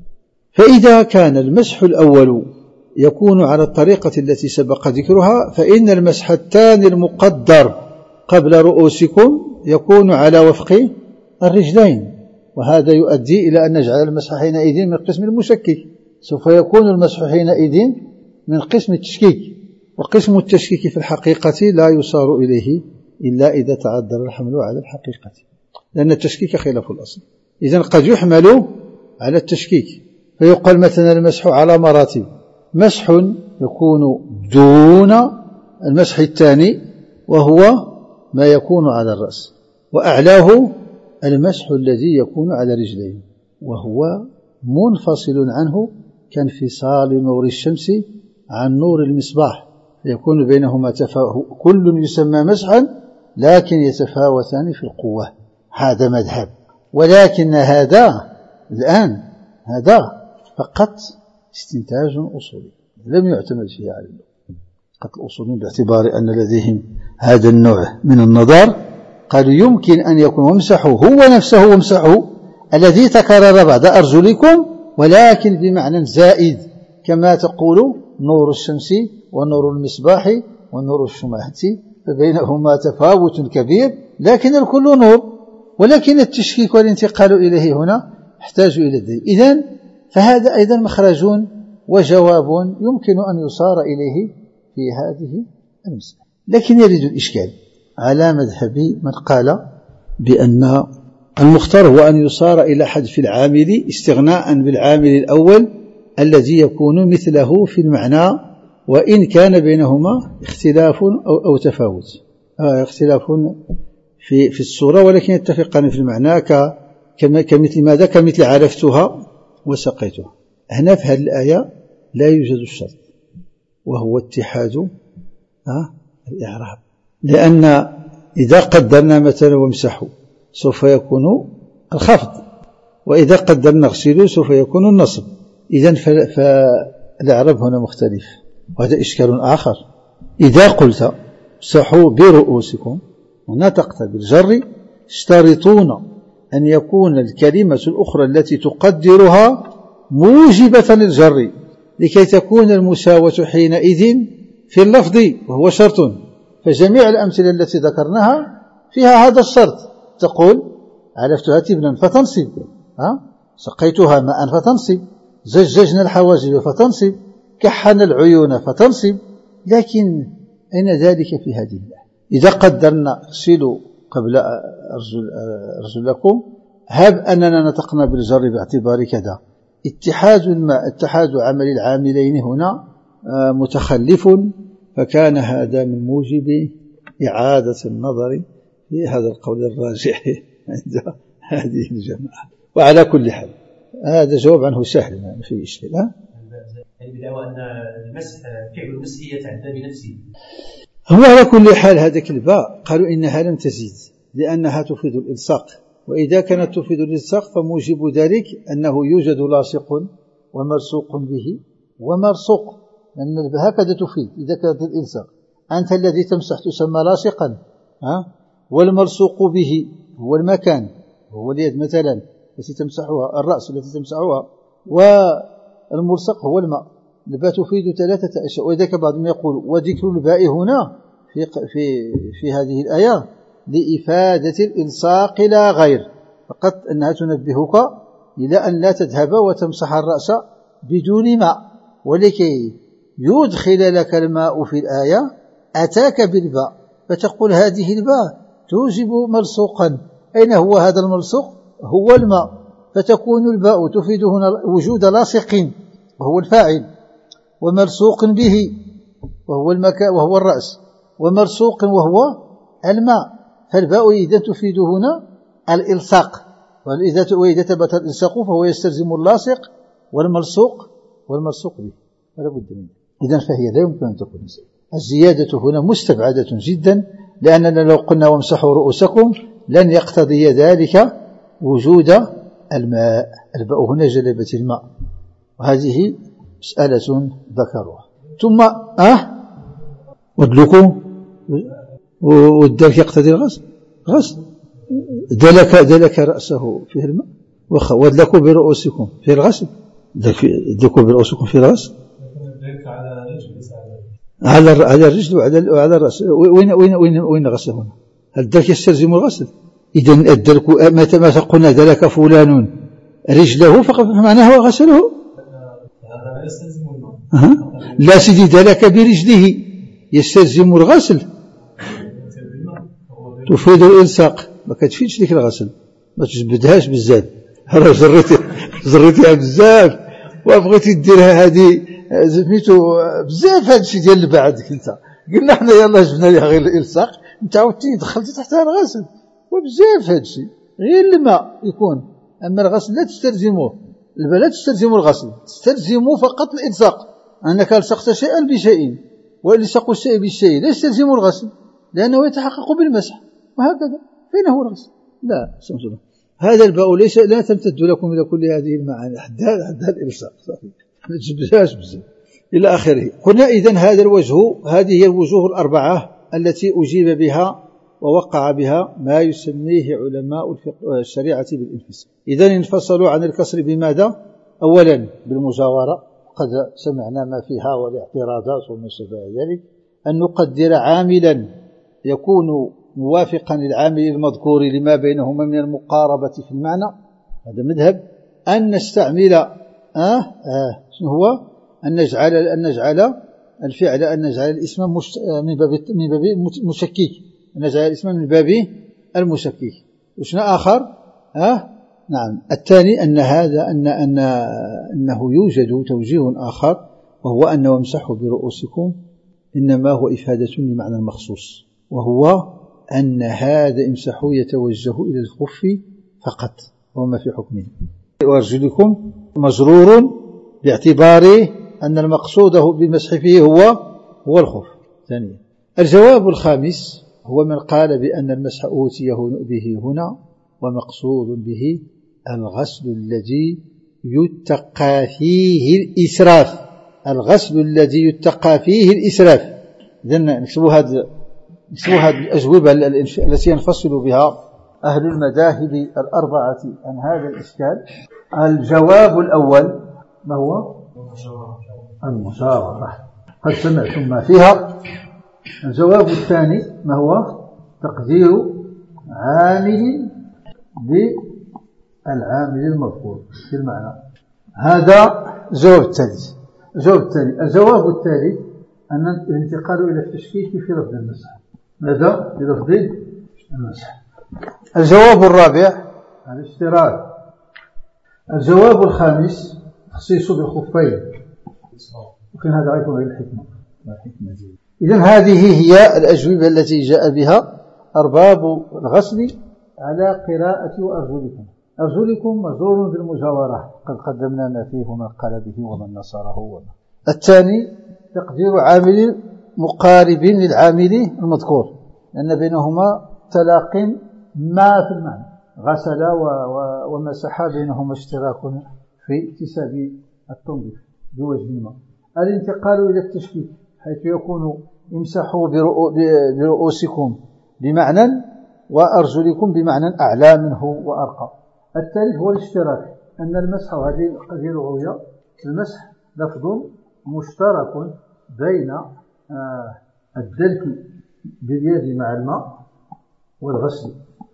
فإذا كان المسح الأول يكون على الطريقة التي سبق ذكرها، فإن المسح الثاني المقدر قبل رؤوسكم يكون على وفق الرجلين، وهذا يؤدي إلى أن نجعل المسح حينئذ من قسم المشكك، سوف يكون المسح حينئذ من قسم التشكيك، وقسم التشكيك في الحقيقة لا يصار إليه إلا إذا تعذر الحمل على الحقيقة، لأن التشكيك خلاف الأصل. إذن قد يحمل على التشكيك فيقال مثلا المسح على مراتب، مسح يكون دون المسح الثاني وهو ما يكون على الرأس، وأعلاه المسح الذي يكون على رجلين وهو منفصل عنه كانفصال نور الشمس عن نور المصباح، فيكون بينهما تفاوت، كل يسمى مسحا لكن يتفاوتان في القوة. هذا مذهب، ولكن هذا الآن هذا فقط استنتاج أصولي لم يعتمد فيه على اللغة. قد الأصوليين باعتبار أن لديهم هذا النوع من النظر قالوا يمكن أن يكون وامسحوا هو نفسه وامسحوا الذي تكرر بعد أرجلكم، ولكن بمعنى زائد، كما تقول نور الشمس ونور المصباح ونور الشمعة، فبينهما تفاوت كبير لكن الكل نور، ولكن التشكيك والانتقال إليه هنا يحتاج إلى الدليل. إذن فهذا أيضا مخرج وجواب يمكن أن يصار إليه في هذه المسألة. لكن يريد الإشكال على مذهب من قال بأن المختار هو أن يصار إلى حذف العامل استغناء بالعامل الأول الذي يكون مثله في المعنى، وإن كان بينهما اختلاف أو, أو تفاوت آه اختلاف في, في الصورة، ولكن يتفقان في المعنى كما كمثل ماذا كمثل عرفتها وسقيتها. هنا في هذه الآية لا يوجد الشرط وهو اتحاد آه الإعراب، لأن إذا قدرنا مثلا وامسحوا سوف يكون الخفض، وإذا قدرنا اغسلوا سوف يكون النصب. إذن فالإعراب هنا مختلف، وهذا إشكال آخر. إذا قلت امسحوا برؤوسكم ونطقت بالجر اشترطون أن يكون الكلمة الأخرى التي تقدرها موجبة للجر لكي تكون المساواة حينئذ في اللفظ، وهو شرط. فجميع الأمثلة التي ذكرناها فيها هذا الشرط، تقول علفتها تبنا فتنصب، ها؟ سقيتها ماء فتنصب، زججنا الحواجب فتنصب، كحنا العيون فتنصب. لكن أين ذلك في هذه الآية؟ إذا قدرنا اغسلوا قبل أرجل أرجلكم، هب أننا نطقنا بالجر باعتبار كذا، اتحاد الماء اتحاد عمل العاملين هنا متخلف، فكان هذا من موجب إعادة النظر في هذا القول الراجح عند هذه الجماعة. وعلى كل حال هذا جواب عنه سهل ما فيه إشكال. يعني بدعوى أن المسح فعل المسح يتعدى بنفسه. هو على كل حال هذاك الباء قالوا إنها لم تزيد لأنها تفيد الإلصاق، وإذا كانت تفيد الإلصاق فموجب ذلك أنه يوجد لاصق وملصوق به وملصوق، لأن هكذا تفيد إذا كانت الإلصاق. أنت الذي تمسح تسمى لاصقا، ها؟ والملصوق به هو المكان، هو اليد مثلا التي تمسحها، الرأس التي تمسحها، والملصق هو الماء. الباء تفيد ثلاثة أشياء، وذلك بعضهم يقول وذكر الباء هنا في في في هذه الآية لإفادة الإلصاق لا غير، فقط أنها تنبهك إلى أن لا تذهب وتمسح الرأس بدون ماء، ولكي يدخل لك الماء في الآية أتاك بالباء، فتقول هذه الباء توجب ملصوقا. أين هو هذا الملصوق؟ هو الماء، فتكون الباء تفيد هنا وجود لاصق وهو الفاعل، وملصوق به وهو المكان وهو الرأس، وملصوق وهو الماء. فالباء إذا تفيد هنا الإلصاق، وإذا ثبت الإلصاق فهو يستلزم اللاصق والملصوق والملصوق به، ولا بد منه. إذن فهي لا يمكن أن تكون الزيادة هنا مستبعدة جدا، لأننا لو قلنا وامسحوا رؤوسكم لن يقتضي ذلك وجود الماء. الباء هنا جلبت الماء، وهذه مسألة ذكروها. ثم أه ودلكوا والدلك يقتضي الغسل، غسل دلك دلك رأسه فيه الماء، ودلكوا برؤوسكم في الغسل، دلكوا برؤوسكم في الغسل على على الرجل وعلى وعلى الرأس. وين وين وين وين غسل هنا؟ الدلك يستلزم الغسل. إذا الدلك متى ما قلنا دلك فلان رجله فقط معناه هو غسله. هذا لا يستلزم الماء. أه؟ لا سيدي دلك برجله يستلزم الغسل، تفيد الإلصاق، ما كتفيدش ديك الغسل، ما تجبدهاش بزاف. راه زريتي زريتيها بزاف وبغيتي ديرها هذه سميتو بزاف هذا الشيء ديال الباء عندك انت. قلنا حنا يلاه جبنا ليها غير الإلصاق، انت عاودتي دخلتي تحتها الغسل، وبزاف هذا الشيء. غير الماء يكون، اما الغسل لا تستلزمه، الباء لا تستلزم الغسل، تستلزم فقط الإلصاق، انك الصقت شيئا بشيء، والصق الشيء بالشيء لا يستلزم الغسل، لانه يتحقق بالمسح. وهكذا فين هو الغسل؟ لا سمسنا. هذا الباء ليس لا تمتد لكم الى كل هذه المعاني حتى حتى الإلصاق، صحيح ما تجبدهاش بزاف الى اخره. قلنا اذن هذا الوجه، هذه هي الوجوه الاربعه التي اجيب بها ووقع بها ما يسميه علماء الشريعه بالانفصال. اذن انفصلوا عن الكسر بماذا؟ اولا بالمجاوره، قد سمعنا ما فيها والاعتراضات وما شابه ذلك. ان نقدر عاملا يكون موافقا للعامل المذكور لما بينهما من المقاربة في المعنى، هذا مذهب. أن نستعمل آه آه شنو هو؟ أن نجعل أن نجعل الفعل أن نجعل الاسم مش من باب من باب مشكك، أن نجعل الاسم من باب المشكك. وشنو آخر؟ آه نعم الثاني أن هذا أن أن أنه يوجد توجيه آخر، وهو أن وامسحوا برؤوسكم إنما هو إفادة لمعنى مخصوص، وهو أن هذا امسحوا يتوجه إلى الخف فقط وما في حكمه. وارجلكم مجرور باعتبار أن المقصود بالمسح فيه هو هو الخف. ثانيا الجواب الخامس هو من قال بأن المسح أوتيه به هنا ومقصود به الغسل الذي يتقى فيه الإسراف، الغسل الذي يتقى فيه الإسراف. إذن نكتبوا هذا نكتبوا هذه الأجوبة التي ينفصل بها أهل المذاهب الأربعة عن هذا الإشكال. الجواب الأول ما هو؟ المشاورة، قد سمعتم ما فيها. الجواب الثاني ما هو؟ تقدير عامل بالعامل المذكور في المعنى. هذا الجواب الثالث. الجواب الثاني الجواب الثالث أن الانتقال إلى التشكيك في لفظ المسح. ماذا؟ في لفظ المسح. الجواب الرابع الاشتراك. الجواب الخامس تخصيص بالخفين. وكان هذا غير الحكمة الحكمة دي إذن هذه هي الأجوبة التي جاء بها أرباب الغسل على قراءة وأرجلكم. أرجلكم مجرور بالمجاورة، قد قدمنا ما فيه ومن قال به ومن نصره ومن. الثاني تقدير عامل مقارب للعامل المذكور، لأن بينهما تلاق ما في المعنى، غسل ومسح بينهما اشتراك في اكتساب التنظيف بوجه ما. الانتقال إلى التشكيك حيث يكون امسحوا برؤوسكم بمعنى وأرجلكم بمعنى أعلى منه وأرقى. الثالث هو الاشتراك، أن المسح، وهذه هذه لغوية، المسح لفظ مشترك بين الدلك باليد مع الماء والغسل.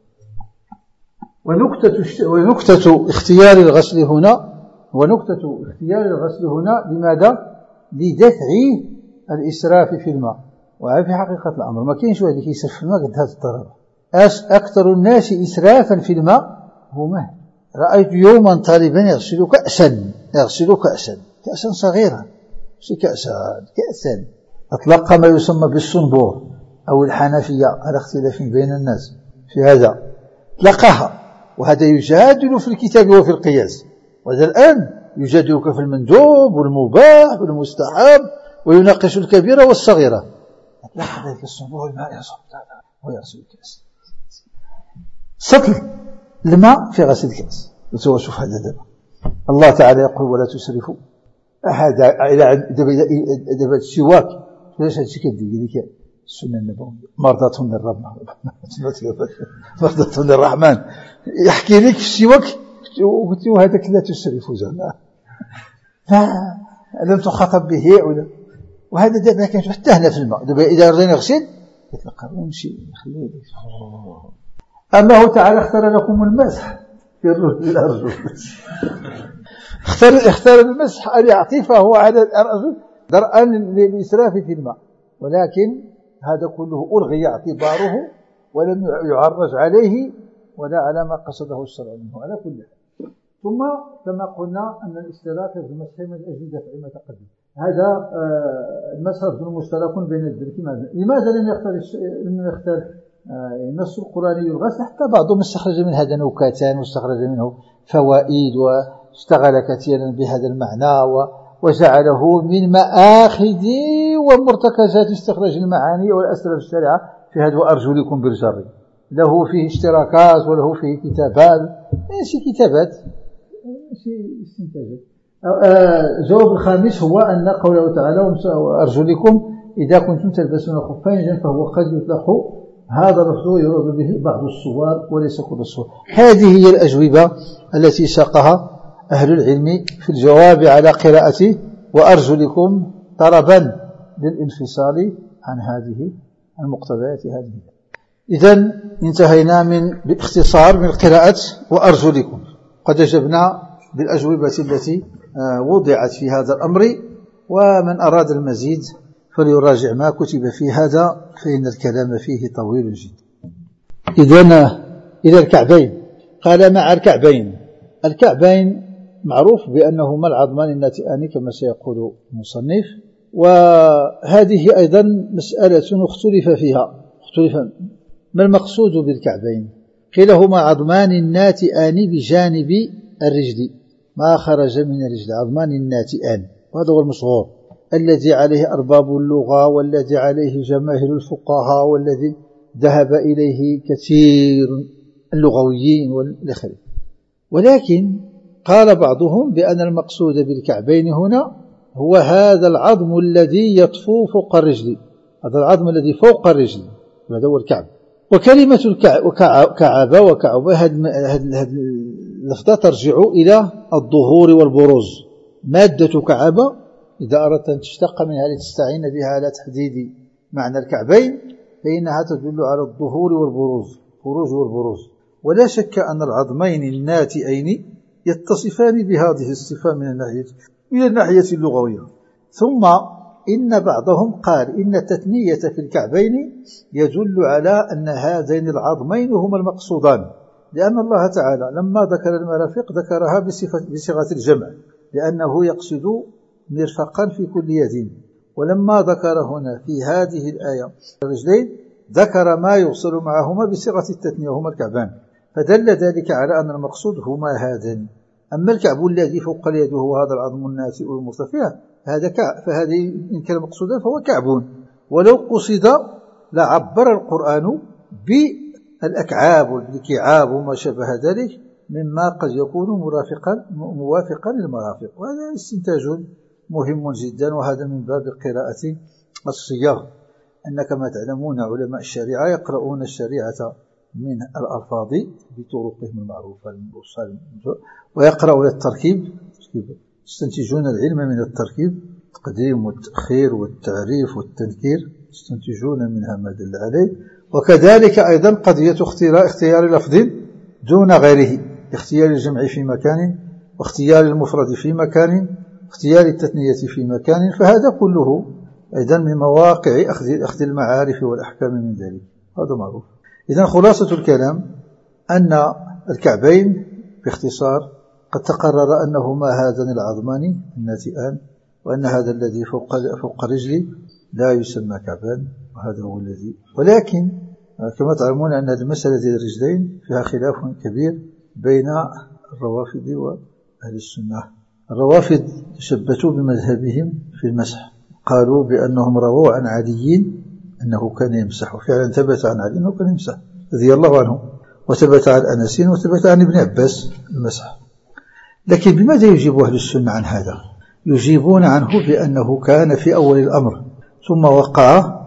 ونكتة ونكتة اختيار الغسل هنا ونكتة اختيار الغسل هنا لماذا؟ لدفع الإسراف في الماء. وفي حقيقة الأمر ما كاينش واحد كيسرف في الماء قد هذا الضرر. أكثر الناس إسرافا في الماء هما. رأيت يوما طالبا يغسل كأسا يغسل كأسا كأسا صغيرا، مش كأسا كأسا أطلق ما يسمى بالصنبور أو الحنفية على اختلاف بين الناس في هذا، أطلقها، وهذا يجادل في الكتاب وفي القياس. وهذا الآن يجادلك في المندوب والمباح والمستحب ويناقش الكبيرة والصغيرة. أطلق ذلك الصنبور والماء يصب ويغسل الكأس، سطل الماء في غسل الكأس. وشوف هذا دابا الله تعالى يقول ولا تسرفوا. هذا إلى دابا السواك ليش هادشي كيدير لك السنة النبوية مرضاة للرحمن مرضاة للرحمن يحكي لك في السواك وقلت له هذاك لا تسرفوا زعما لا لم تخاطب به ولا. وهذا دابا كان حتى هنا في الماء دابا إذا رضينا نغسل يتلقى ونمشي نخليه. أنه تعالى اختار لكم المسح في الأرجل اختار اختار المسح أن يعطفه على الأرجل درءا للإسراف في الماء، ولكن هذا كله ألغي اعتباره ولم يعرج عليه ولا على ما قصده الشرع منه على كل حال. ثم كما قلنا أن الإسراف في المسح من أجل دفع ما تقدم. هذا المسح مشترك بين الدرك. لماذا لم يختار لم يختار النص القرآني الغسل؟ حتى بعضهم استخرج من هذا نكاتان واستخرج منه فوائد واشتغل كثيرا بهذا المعنى وجعله من مآخذ ومرتكزات استخراج المعاني والأسرار الشريعة في هذا وأرجلكم بالجر. له فيه اشتراكات وله فيه كتابات، ماشي كتابات ماشي استنتاجات. الجواب الخامس هو أن قوله تعالى وأرجلكم إذا كنتم تلبسون خفين فهو قد يطلق هذا اللفظ يراد به بعض الصور وليس كل الصور. هذه هي الأجوبة التي ساقها أهل العلم في الجواب على قراءة وأرجلكم طلبا للانفصال عن هذه المقتضيات هذه. إذن انتهينا من باختصار من قراءة وأرجلكم. قد أجبنا بالأجوبة التي وضعت في هذا الأمر، ومن أراد المزيد فليراجع ما كتب في هذا فإن الكلام فيه طويل جدا. إذن إلى الكعبين. قال مع الكعبين. الكعبين معروف بأنهما العظمان الناتئان كما سيقول المصنف، وهذه أيضا مسألة اختلف فيها. اختلف ما المقصود بالكعبين؟ قيل هما عظمان ناتئان بجانب الرجل، ما خرج من الرجل، عظمان الناتئان، وهذا هو المشهور الذي عليه أرباب اللغة والذي عليه جماهير الفقهاء والذي ذهب إليه كثير اللغويين والآخرين. ولكن قال بعضهم بأن المقصود بالكعبين هنا هو هذا العظم الذي يطفو فوق الرجل، هذا العظم الذي فوق الرجل، هذا هو الكعب. وكلمة كعبة وكعبة هذه اللفظة ترجع إلى الظهور والبروز. مادة كعبة إذا أردت أن تشتق منها لتستعين بها على تحديد معنى الكعبين فإنها تدل على الظهور والبروز، خروج والبروز. ولا شك أن العظمين الناتئين يتصفان بهذه الصفة من الناحية من الناحية اللغوية. ثم إن بعضهم قال إن التثنية في الكعبين يدل على أن هذين العظمين هما المقصودان، لأن الله تعالى لما ذكر المرافق ذكرها بصفة بصيغة الجمع، لأنه يقصد مرفقا في كل يد، ولما ذكر هنا في هذه الآية الرجلين ذكر ما يوصل معهما بصيغة التثنية وهما الكعبان، فدل ذلك على أن المقصود هما هذان. أما الكعب الذي فوق اليد وهو هذا العظم الناتئ المرتفع فهذا كعب، فهذه إن كان مقصودا فهو كعب. ولو قصد لعبر القرآن بالأكعاب والكعاب وما شابه ذلك مما قد يكون مرافقا موافقا للمرافق، وهذا استنتاج مهم جدا. وهذا من باب قراءة الصيغ، أن كما تعلمون علماء الشريعة يقرؤون الشريعة من الألفاظ بطرقهم المعروفة الموصل، ويقرؤون التركيب، يستنتجون العلم من التركيب، التقديم والتأخير والتعريف والتنكير، يستنتجون منها ما دل عليه. وكذلك أيضا قضية اختيار لفظ دون غيره، اختيار الجمع في مكان، واختيار المفرد في مكان، اختيار التثنية في مكان، فهذا كله أيضا من مواقع أخذ المعارف والأحكام من ذلك، هذا معروف. إذن خلاصة الكلام أن الكعبين باختصار قد تقرر أنهما هذان العظمان الناتئان، وأن هذا الذي فوق فوق رجلي لا يسمى كعبان، وهذا هو الذي. ولكن كما تعلمون أن هذه المسألة ديال الرجلين فيها خلاف كبير بين الروافض وأهل السنة. الروافض تشبتوا بمذهبهم في المسح، قالوا بأنهم رووا عن علي أنه كان يمسح، وفعلا ثبت عن علي أنه كان يمسح رضي الله عنه، وثبت عن أنس وثبت عن ابن عباس المسح. لكن بماذا يجيب أهل السنة عن هذا؟ يجيبون عنه بأنه كان في أول الأمر ثم وقع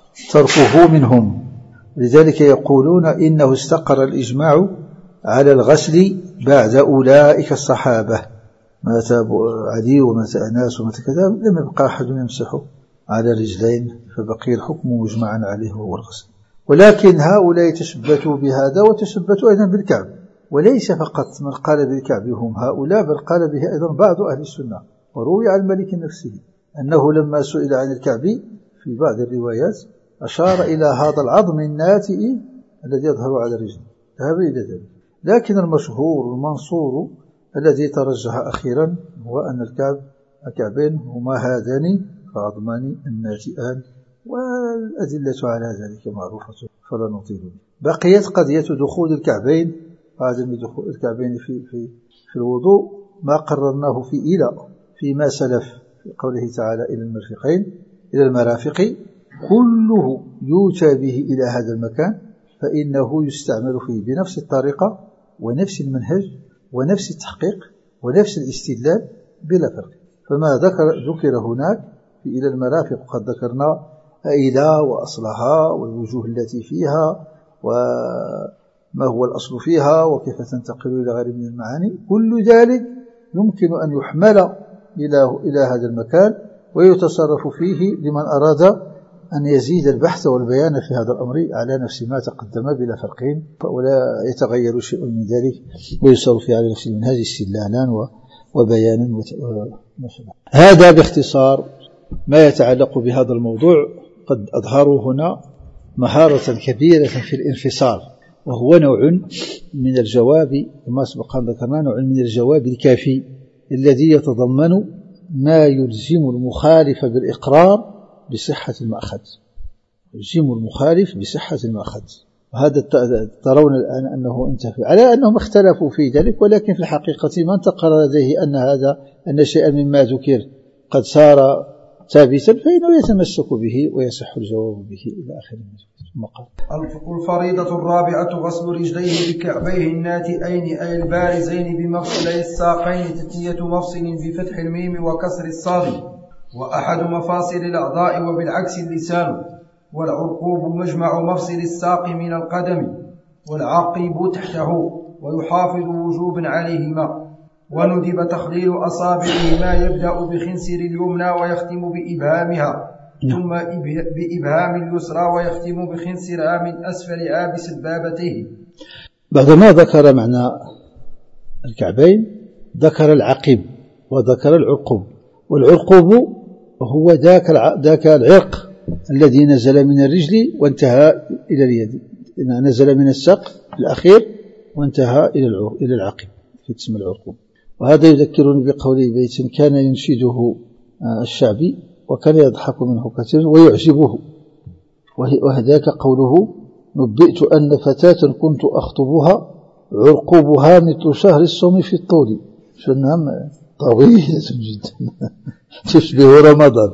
تركه منهم، لذلك يقولون إنه استقر الإجماع على الغسل بعد أولئك الصحابة، مات علي ومات أناس ومات كذا، لم يبقى أحد يمسح على رجلين، فبقي الحكم مجمعا عليه وهو الغسل. ولكن هؤلاء تشبتوا بهذا وتشبتوا أيضا بالكعب، وليس فقط من قال بالكعب هم هؤلاء، بل قال به أيضا بعض أهل السنة. وروي عن مالك نفسه أنه لما سئل عن الكعب في بعض الروايات أشار إلى هذا العظم الناتئ الذي يظهر على الرجل، ذهب إلى ذلك. لكن المشهور المنصور الذي ترجح أخيرا هو أن الكعب الكعبين هما هذان العظمان الناتئان، والأدلة على ذلك معروفة فلا نطيل. بقيت قضية دخول الكعبين، عدم دخول الكعبين في, في, في الوضوء، ما قررناه في إلى فيما سلف في قوله تعالى إلى المرفقين إلى المرافق، كله يؤتى به إلى هذا المكان، فإنه يستعمل فيه بنفس الطريقة ونفس المنهج ونفس التحقيق ونفس الاستدلال بلا فرق. فما ذكر ذكر هناك في إلى المرافق قد ذكرنا إلى وأصلها والوجوه التي فيها وما هو الأصل فيها وكيف تنتقل إلى غير من المعاني، كل ذلك يمكن أن يحمل إلى إلى هذا المكان ويتصرف فيه لمن أراد أن يزيد البحث والبيان في هذا الأمر على نفس ما تقدم بلا فرقين، ولا يتغير شيء من ذلك، ويصرف فيه على نفس المنهج استدلالا وبيانا وشبه. هذا باختصار ما يتعلق بهذا الموضوع. قد أظهروا هنا مهارة كبيرة في الانفصال، وهو نوع من الجواب كما سبق أن ذكرنا، نوع من الجواب الكافي الذي يتضمن ما يلزم المخالف بالإقرار بصحة المأخذ، يلزم المخالف بصحة المأخذ. وهذا ترون الآن أنه انتفى على أنهم اختلفوا في ذلك، ولكن في الحقيقة من تقرر لديه أن هذا أن شيئا مما ذكر قد صار ثابتا فإنه يتمسك به ويصح الجواب به إلى آخر المقال. الفريضة الرابعة غسل رجليه بكعبيه الناتئين أي البارزين بمفصلي الساقين، تثنية مفصل بفتح الميم وكسر الصاد، وأحد مفاصل الأعضاء وبالعكس اللسان، والعرقوب مجمع مفصل الساق من القدم، والعقيب تحته، ويحافظ وجوب عليهما. وندب تخليل أصابعهما يبدأ بخنسر اليمنى ويختم بإبهامها، ثم بإبهام اليسرى ويختم بخنسرها من أسفلها بسبابته. بعدما ذكر معنى الكعبين ذكر العقيب وذكر العرقوب. والعرقوب هو ذاك ذاك العرق الذي نزل من الرجل وانتهى إلى اليد، نزل من الساق الأخير وانتهى إلى العقيب في اسم العرقوب. وهذا يذكرني بقول بيت كان ينشده الشعبي: وكان يضحك منه كثيرا ويعجبه. وهذاك قوله: نبئت أن فتاة كنت أخطبها عرقوبها مثل شهر الصوم في الطول. شنها طويلة جدا تشبه رمضان.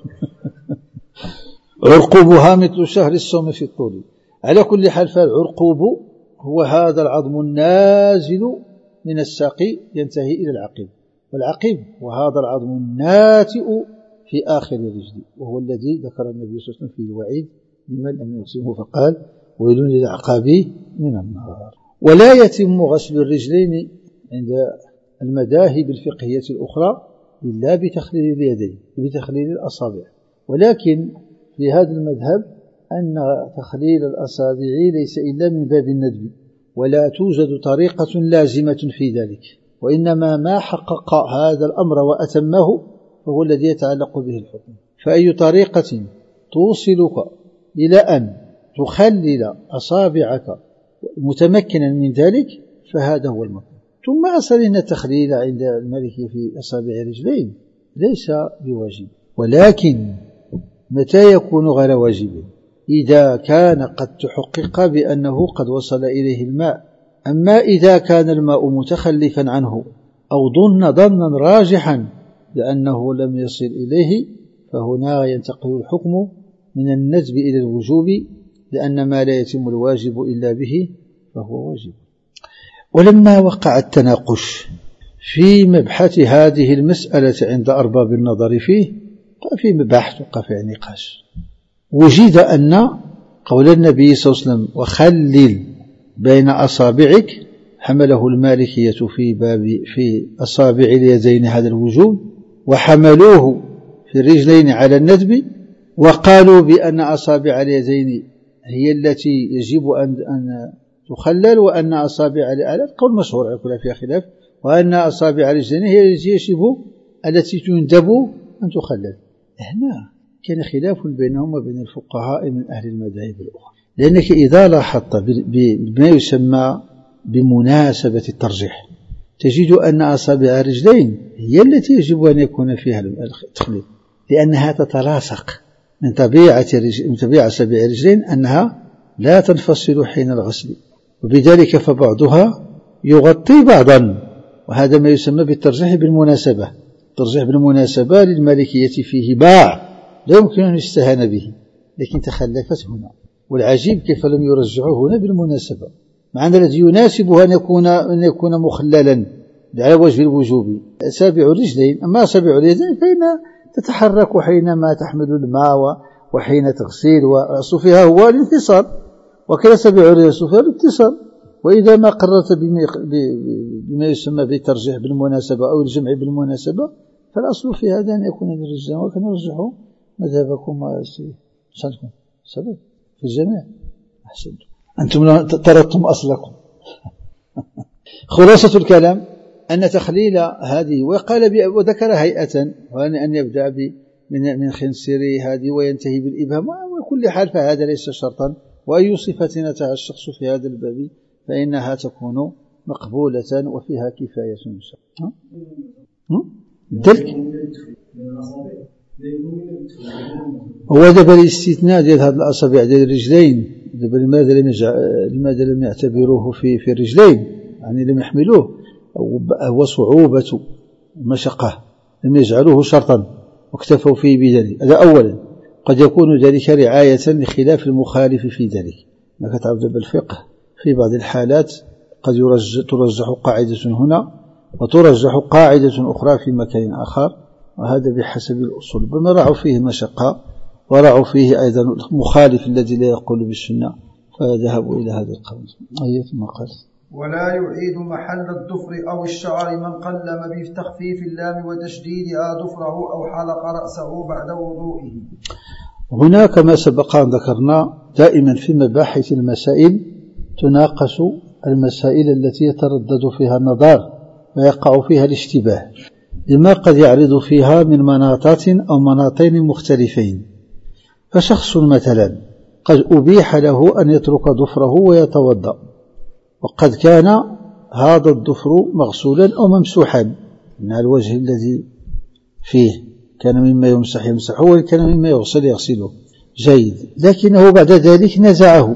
عرقوبها مثل شهر الصوم في الطول. على كل حال، فالعرقوب هو هذا العظم النازل من الساق ينتهي إلى العقب، والعقب وهذا العظم الناتئ في آخر الرجل، وهو الذي ذكر النبي صلى الله عليه وسلم في الوعيد لمن لم يغسله فقال: ويل للأعقاب من النار. ولا يتم غسل الرجلين عند المذاهب الفقهية الأخرى إلا بتخليل اليدين بتخليل الأصابع، ولكن في هذا المذهب أن تخليل الأصابع ليس إلا من باب الندب، ولا توجد طريقة لازمة في ذلك، وإنما ما حقق هذا الأمر وأتمه فهو الذي يتعلق به الحكم. فأي طريقة توصلك إلى أن تخلل أصابعك متمكنا من ذلك فهذا هو المطلوب. ثم أصل أن التخليل عند المالكية في أصابع الرجلين ليس بواجب، ولكن متى يكون غير واجب؟ إذا كان قد تحقق بأنه قد وصل إليه الماء. أما إذا كان الماء متخلفا عنه أو ظن ظنا راجحا بأنه لم يصل إليه فهنا ينتقل الحكم من الندب إلى الوجوب، لأن ما لا يتم الواجب إلا به فهو واجب. ولما وقع التناقش في مبحث هذه المسألة عند أرباب النظر فيه، في بحث وقع في نقاش، وجد أن قول النبي صلى الله عليه وسلم: وخلل بين أصابعك، حمله المالكية في باب في أصابع اليدين هذا الوجوب، وحملوه في الرجلين على الندب، وقالوا بأن أصابع اليدين هي التي يجب أن تخلل، وأن أصابع الآلات قول مشهور على كل فيها خلاف، وأن أصابع الرجلين هي التي يجب التي تندب أن تخلل. هنا كان خلاف بينهم وبين الفقهاء من أهل المذاهب الأخرى، لأنك إذا لاحظت بما يسمى بمناسبة الترجيح تجد أن أصابع الرجلين هي التي يجب أن يكون فيها التخليل، لأنها تتلاصق من طبيعة من طبيعة أصابع الرجلين أنها لا تنفصل حين الغسل، وبذلك فبعضها يغطي بعضا، وهذا ما يسمى بالترجيح بالمناسبة. الترجيح بالمناسبة للمالكية فيه باع لا يمكن أن يستهان به، لكن تخلفت هنا، والعجيب كيف لم يرجعوه هنا بالمناسبة، مع أن الذي يناسبه أن يكون أن يكون مخللا على وجه الوجوب أصابع الرجلين. أما أصابع اليدين فإنها تتحرك حينما تحمل الماء وحين تغسل، والأصل فيها هو الانفصال، وكلا أصابع الرجلين فيها الاتصال. وإذا ما قررت بما يسمى بالترجيح بالمناسبة أو الجمع بالمناسبة فالأصل في هذا أن يكون للرجلين، وكان يرجحوا مذهبكم عندكم سبب في الجميع. أحسنتم، أنتم تركتم أصلكم. خلاصة الكلام أن تخليل هذه، وقال وذكر هيئة، وأن أن يبدأ من من خنصر هذه وينتهي بالإبهام، وكل حال فهذا ليس شرطا، وأي صفة نتاع الشخص في هذا الباب فإنها تكون مقبولة وفيها كفاية إن شاء الله. دلك هو دابا الاستثناء ديال هذه الأصابع ديال الرجلين، دابا لماذا لم لماذا لم يعتبروه في في الرجلين، يعني لم يحملوه، هو صعوبة مشقة، لم يجعلوه شرطا واكتفوا فيه بذلك. هذا أولا. قد يكون ذلك رعاية لخلاف المخالف في ذلك. ما كتعرف دابا الفقه في بعض الحالات قد ترجح قاعدة هنا وترجح قاعدة أخرى في مكان آخر، وهذا بحسب الأصول. بما رعوا فيه مشقة ورعوا فيه أيضا المخالف الذي لا يقول بالسنة فذهبوا إلى هذا القول. أية ما قال: ولا يعيد محل الضفر أو الشعر من قلم بتخفيف اللام وتشديدها ضفره أو حلق رأسه بعد وضوئه. هنا كما سبق أن ذكرنا دائما في مباحث المسائل تناقش المسائل التي يتردد فيها النظر ويقع فيها الاشتباه، لما قد يعرض فيها من مناطات أو مناطين مختلفين. فشخص مثلا قد أبيح له أن يترك ضفره ويتوضأ، وقد كان هذا الضفر مغسولا أو ممسوحا من الوجه الذي فيه كان مما يمسح يمسحه، وإن كان مما يغسل يغسله. جيد. لكنه بعد ذلك نزعه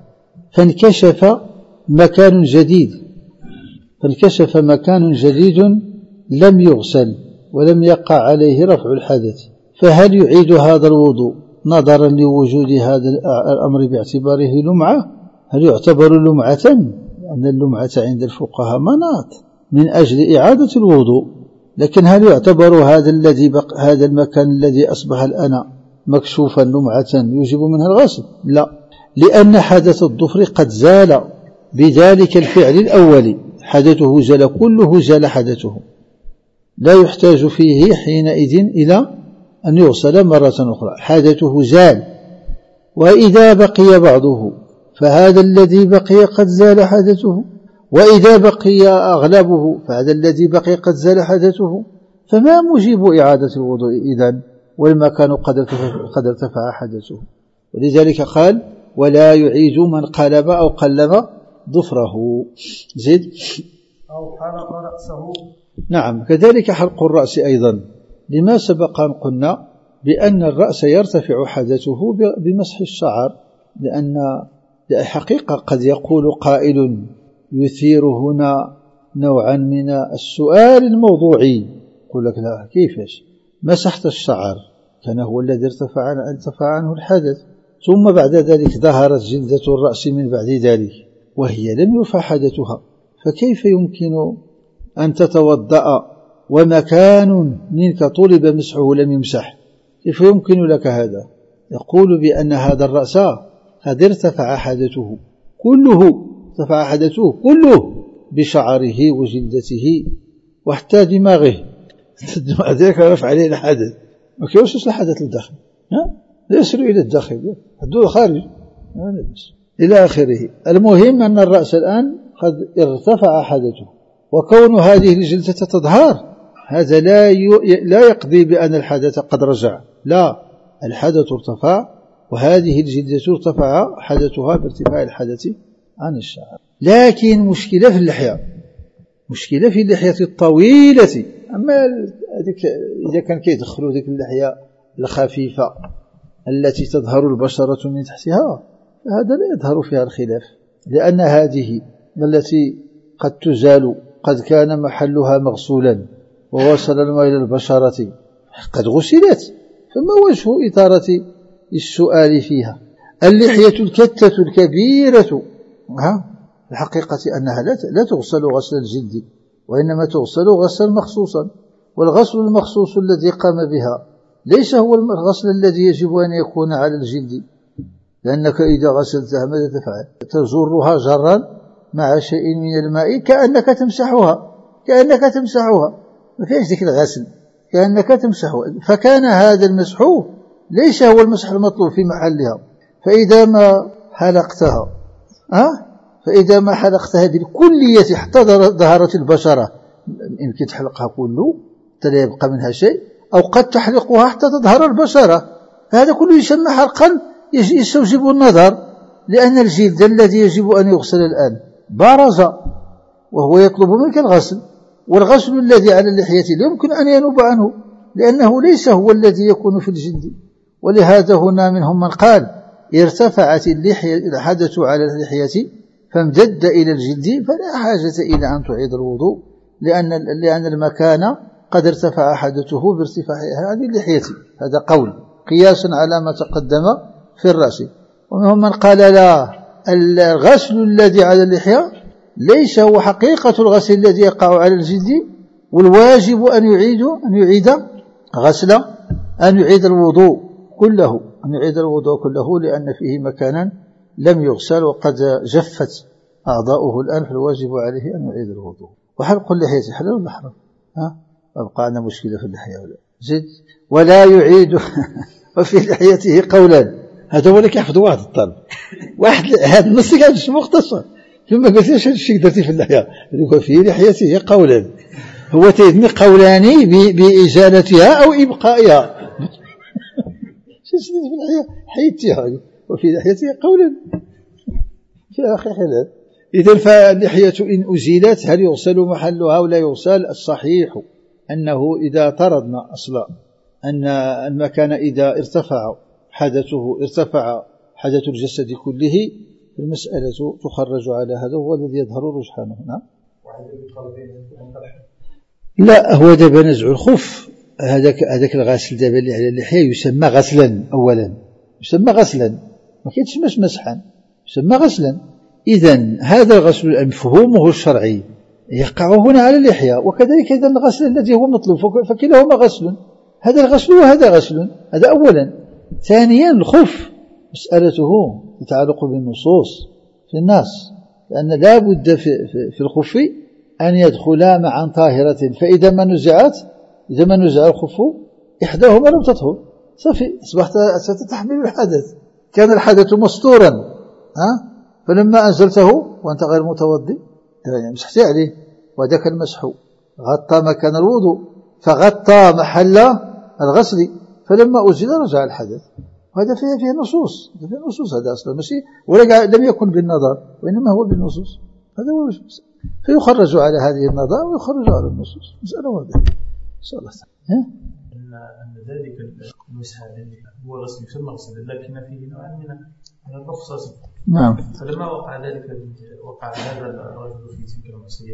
فانكشف مكان جديد فانكشف مكان جديد لم يغسل ولم يقع عليه رفع الحدث، فهل يعيد هذا الوضوء نظرا لوجود هذا الأمر باعتباره لمعة؟ هل يعتبر لمعة؟ لأن اللمعة عند الفقهاء مناط من أجل إعادة الوضوء، لكن هل يعتبر هذا الذي بق هذا المكان الذي أصبح الآن مكشوفا لمعة يوجب منها الغسل؟ لا، لأن حدث الظفر قد زال بذلك الفعل الأول، حدثه زال كله، زال حدثه، لا يحتاج فيه حينئذ إلى أن يغسل مرة أخرى، حدثه زال. وإذا بقي بعضه فهذا الذي بقي قد زال حدثه، وإذا بقي أغلبه فهذا الذي بقي قد زال حدثه، فما موجب إعادة الوضوء إذن والمكان قد ارتفع حدثه؟ ولذلك قال ولا يعيد من قلب أو قلب ظفره. زيد. أو حلق رأسه. نعم، كذلك حلق الرأس أيضا، لما سبق أن قلنا بأن الرأس يرتفع حدثه بمسح الشعر، لأن حقيقة قد يقول قائل يثير هنا نوعا من السؤال الموضوعي، يقول لك لا، كيفاش مسحت الشعر؟ كان هو الذي ارتفع ارتفع عنه الحدث، ثم بعد ذلك ظهرت جلدة الرأس من بعد ذلك وهي لم يرفع حدثها، فكيف يمكن أن تتوضأ ومكان منك طلب مسحه لم يمسح؟ كيف يمكن لك هذا؟ يقول بأن هذا الرأس قد ارتفع حدثه كله، ارتفع حدثه كله بشعره وجلدته وحتى دماغه، ذلك رفع عليه الحدث، ما كيوصلش الحدث للداخل، لا يصل إلى الداخل، حدوه خارج إلى آخره. المهم أن الرأس الآن قد ارتفع حدثه، وكون هذه الجلدة تظهر هذا لا لا يقضي بأن الحدث قد رجع، لا، الحدث ارتفع وهذه الجلدة ارتفع حدثها بارتفاع الحدث عن الشعر. لكن مشكلة في اللحية، مشكلة في اللحية الطويلة. أما إذا كان كيدخلوا ذيك اللحية الخفيفة التي تظهر البشرة من تحتها فهذا لا يظهر فيها الخلاف، لأن هذه التي قد تزال قد كان محلها مغسولا ووصل الماء إلى البشرة قد غسلت، فما وجه إثارة السؤال فيها؟ اللحية الكتة الكبيرة ها الحقيقة أنها لا تغسل غسل الجلد، وإنما تغسل غسلا مخصوصا، والغسل المخصوص الذي قام بها ليس هو الغسل الذي يجب أن يكون على الجلد، لأنك إذا غسلتها ماذا تفعل؟ تجرها جرا مع شيء من الماء كأنك تمسحها، كأنك تمسحها، ما فيش ذيك الغسل، كأنك تمسحها. فكان هذا المسح ليس هو المسح المطلوب في محلها. فإذا ما حلقتها أه؟ فإذا ما حلقتها بالكلية حتى ظهرت البشرة، يمكن تحلقها كله لا يبقى منها شيء، أو قد تحلقها حتى تظهر البشرة، هذا كله يسمى حلقا يستوجب النظر، لأن الجلد الذي يجب أن يغسل الآن بارز وهو يطلب منك الغسل، والغسل الذي على اللحية لا يمكن أن ينوب عنه لأنه ليس هو الذي يكون في الجلد. ولهذا هنا منهم من قال ارتفعت اللحية الحدث على اللحية فامتد إلى الجلد فلا حاجة إلى أن تعيد الوضوء، لأن لأن المكان قد ارتفع حدثه بارتفاع هذه اللحية. هذا قول قياسا على ما تقدم في الرأس. ومنهم من قال لا، الغسل الذي على اللحية ليس هو حقيقة الغسل الذي يقع على الجلد، والواجب أن يعيد أن يعيد غسل أن يعيد الوضوء كله أن يعيد الوضوء كله لأن فيه مكانا لم يغسل وقد جفت أعضاؤه الآن، فالواجب عليه أن يعيد الوضوء. وحلق اللحية حلال ولا حرام؟ ها أبقى عندنا مشكلة في اللحية ولا زد ولا يعيد وفي لحيته قولا. هذا هو اللي كيحفظ واحد الطالب، واحد هذا النص كان مش مختصر، ثم قلتيش هذا الشيء درتي في اللحية، يقول في لحيته قولا، هو تيدني قولان بإزالتها أو إبقائها. شو في اللحية حيتها وفي لحيته قولا في آخر خلاف. إذن فاللحية إن أزيلت هل يغسل محلها ولا يغسل؟ الصحيح أنه إذا طردنا أصل أن المكان إذا ارتفع حدثه ارتفع حدث الجسد كله، المسألة تخرج على هذا، هو الذي يظهر رجحانه. نعم. لا، هو دابا نزع الخف، هذاك هذاك الغسل دابا اللي على اللحية يسمى غسلا، أولا يسمى غسلا، ما كيتسمىش مسحا، يسمى غسلا. إذن هذا الغسل المفهومه الشرعي يقع هنا على اللحية، وكذلك إذن الغسل الذي هو مطلوب، فكلاهما غسل، هذا الغسل وهذا غسل، هذا أولا. ثانيا الخف مسألته تتعلق بالنصوص في الناس، لأن لا بد في, في, في الخف أن يدخلا معا طاهرة، فإذا ما نزعت إذا ما نزع الخف إحداهما لم تطهر، صافي أصبحت ستتحمل الحدث، كان الحدث مستورا، ها؟ فلما أنزلته وأنت غير متوضي مسحت عليه، وذاك المسح غطى مكان الوضوء فغطى محل الغسل، فلما أزيل رجع الحدث. وهذا فيه فيه نصوص، فيه نصوص، هذا أصلا ماشي ولا لم يكن بالنظر، وإنما هو بالنصوص، هذا هو. فيخرج على هذه النظر ويخرج على النصوص، مسألة واضحة إن شاء الله. ها؟ أن ذلك المسح الذي هو غسل يسمى غسل، لكن فيه نوع من الرخصة. نعم. فلما وقع ذلك وقع هذا الرجل في تلك المعصية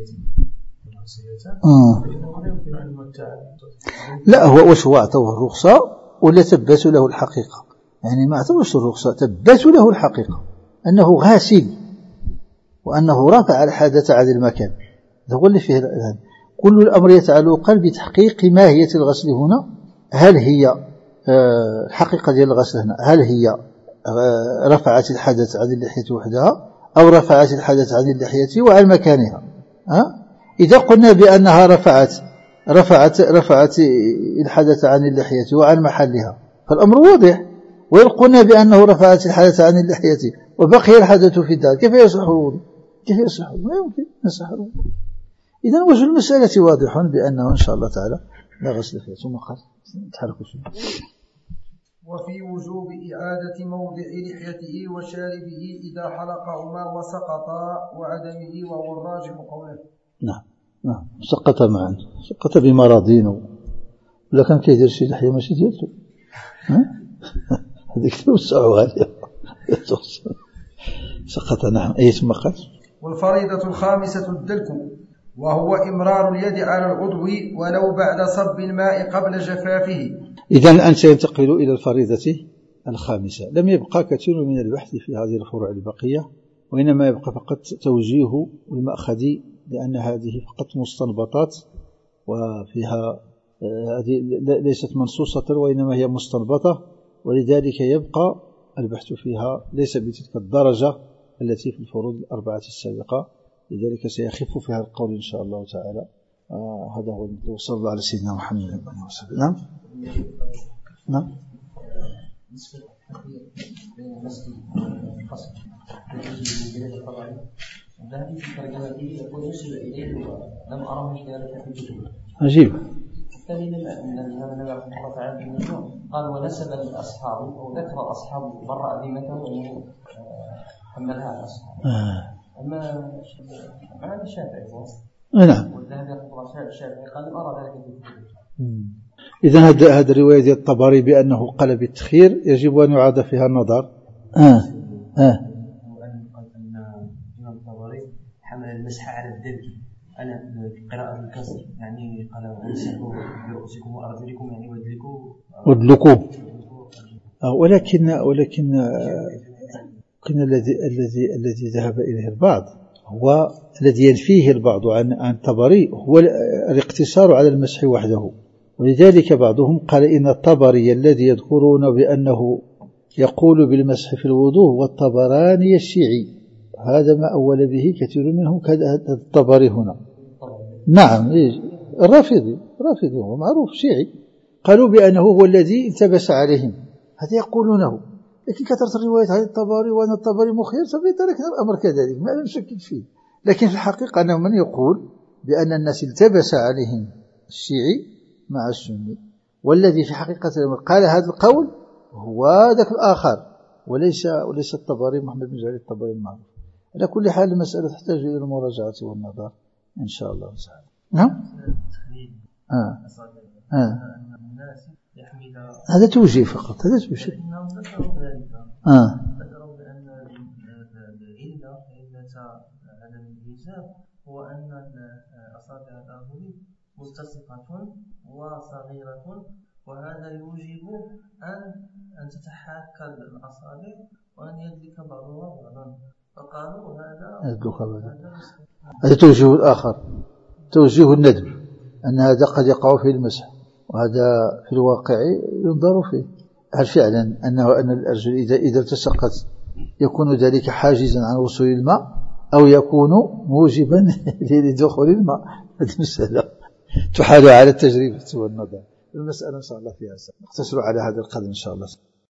فإنه لا يمكن أن يمتع. لا، هو واش هو أعطوه الرخصة ولا ثبت له الحقيقة؟ يعني ما أعطوش الرخصة، ثبت له الحقيقة أنه غاسل وأنه رافع الحدث عن المكان. هذا هو اللي فيه الآن. كل الأمر يتعلق بتحقيق ماهية الغسل هنا، هل هي الحقيقة ديال الغسل هنا، هل هي رفعت الحدث عن اللحية وحدها أو رفعت الحدث عن اللحية وعن مكانها. ها؟ إذا قلنا بأنها رفعت رفعت رفعت الحدث عن اللحية وعن محلها فالأمر واضح، وإن قلنا بأنه رفعت الحدث عن اللحية وبقي الحدث في الدار، كيف يصح الوضوء؟ كيف يصح؟ ما يمكن يصح الوضوء. إذن وجه المسألة واضح بأنه إن شاء الله تعالى لا غسل فيه. ثم قال تحركوا شوي. وفي وجوب إعادة موضع لحيته وشاربه إذا حلقهما وسقطا وعدمه، وهو الراجح قوله. نعم نعم، سقط معا، سقط بمراضين، ولا كان كيدير شي لحية ماشي ديالته، ها هذيك توسعوا غالية سقط. نعم. أي ثم قال والفريضة الخامسة الدلك، وهو إمرار اليد على العضو ولو بعد صب الماء قبل جفافه. إذن أنت ينتقل إلى الفريضة الخامسة. لم يبقى كثير من البحث في هذه الفروع البقية، وإنما يبقى فقط توجيه المأخذ، لأن هذه فقط مستنبطات وفيها هذه ليست منصوصة وإنما هي مستنبطة، ولذلك يبقى البحث فيها ليس بتلك الدرجة التي في الفروض الأربعة السابقة، لذلك سيخف فيها القول إن شاء الله تعالى. آه هذا هو المطلوب. صلى الله على سيدنا محمد وعلى آله وصحبه. نعم نعم. عجيب. الثاني أن النبي قال ونسب الأصحاب أو ذكر أصحاب برأ ذمته وأنه حملها على الأصحاب. أما معنى الشافعي هو نعم. والذهبي يقول الشافعي قال أرى ذلك في. إذن هذا هذا الرواية ديال الطبري بأنه قال بالتخير يجب أن يعاد فيها النظر. آه آه. وأن الإمام الطبري حمل المسح على الدلك، أنا قراءة الكسر يعني قال امسحوا برؤوسكم وأرجلكم يعني وادلكوا وادلكوا. ولكن ولكن كان الذي الذي الذي ذهب إليه البعض هو الذي ينفيه البعض عن عن الطبري هو الاقتصار على المسح وحده، ولذلك بعضهم قال إن الطبري الذي يذكرون بأنه يقول بالمسح في الوضوء والطبراني الشيعي، هذا ما أول به كثير منهم كذا الطبري هنا. نعم الرافضي الرافضي هو معروف شيعي، قالوا بأنه هو الذي التبس عليهم، هذا يقولونه. لكن كثرت الروايات عن الطبري وأن الطبري مخير فبذلك الأمر كذلك ما نشكك فيه، لكن في الحقيقة أنه من يقول بأن الناس التبس عليهم الشيعي مع السني، والذي في حقيقة الأمر قال هذا القول هو ذاك الآخر وليس وليس الطبري محمد بن جعفر الطبري المعروف. على كل حال المسألة تحتاج إلى المراجعة والنظر إن شاء الله تعالى. نعم. آه. آه. يحمل. هذا توجيه فقط، هذا توجيه. إنهم ذكروا ذلك. آه. ذكروا بأن العلة علة عدم الإيجاب هو أن أصابع الأرجل ملتصقة وصغيرة، وهذا يوجب أن أن تتحاكى الأصابع وأن يدلك بعضها بعضا، فقالوا هذا هذا توجيه الآخر، توجيه الندب، أن هذا قد يقع في المسح، وهذا في الواقع ينظر فيه هل فعلا أنه أن الأرجل إذا إذا التصقت يكون ذلك حاجزا عن وصول الماء أو يكون موجبا لدخول الماء. هذه مسألة تحال على التجربة والنظر. المسألة إن شاء الله فيها نقتصر على هذا القدر إن شاء الله.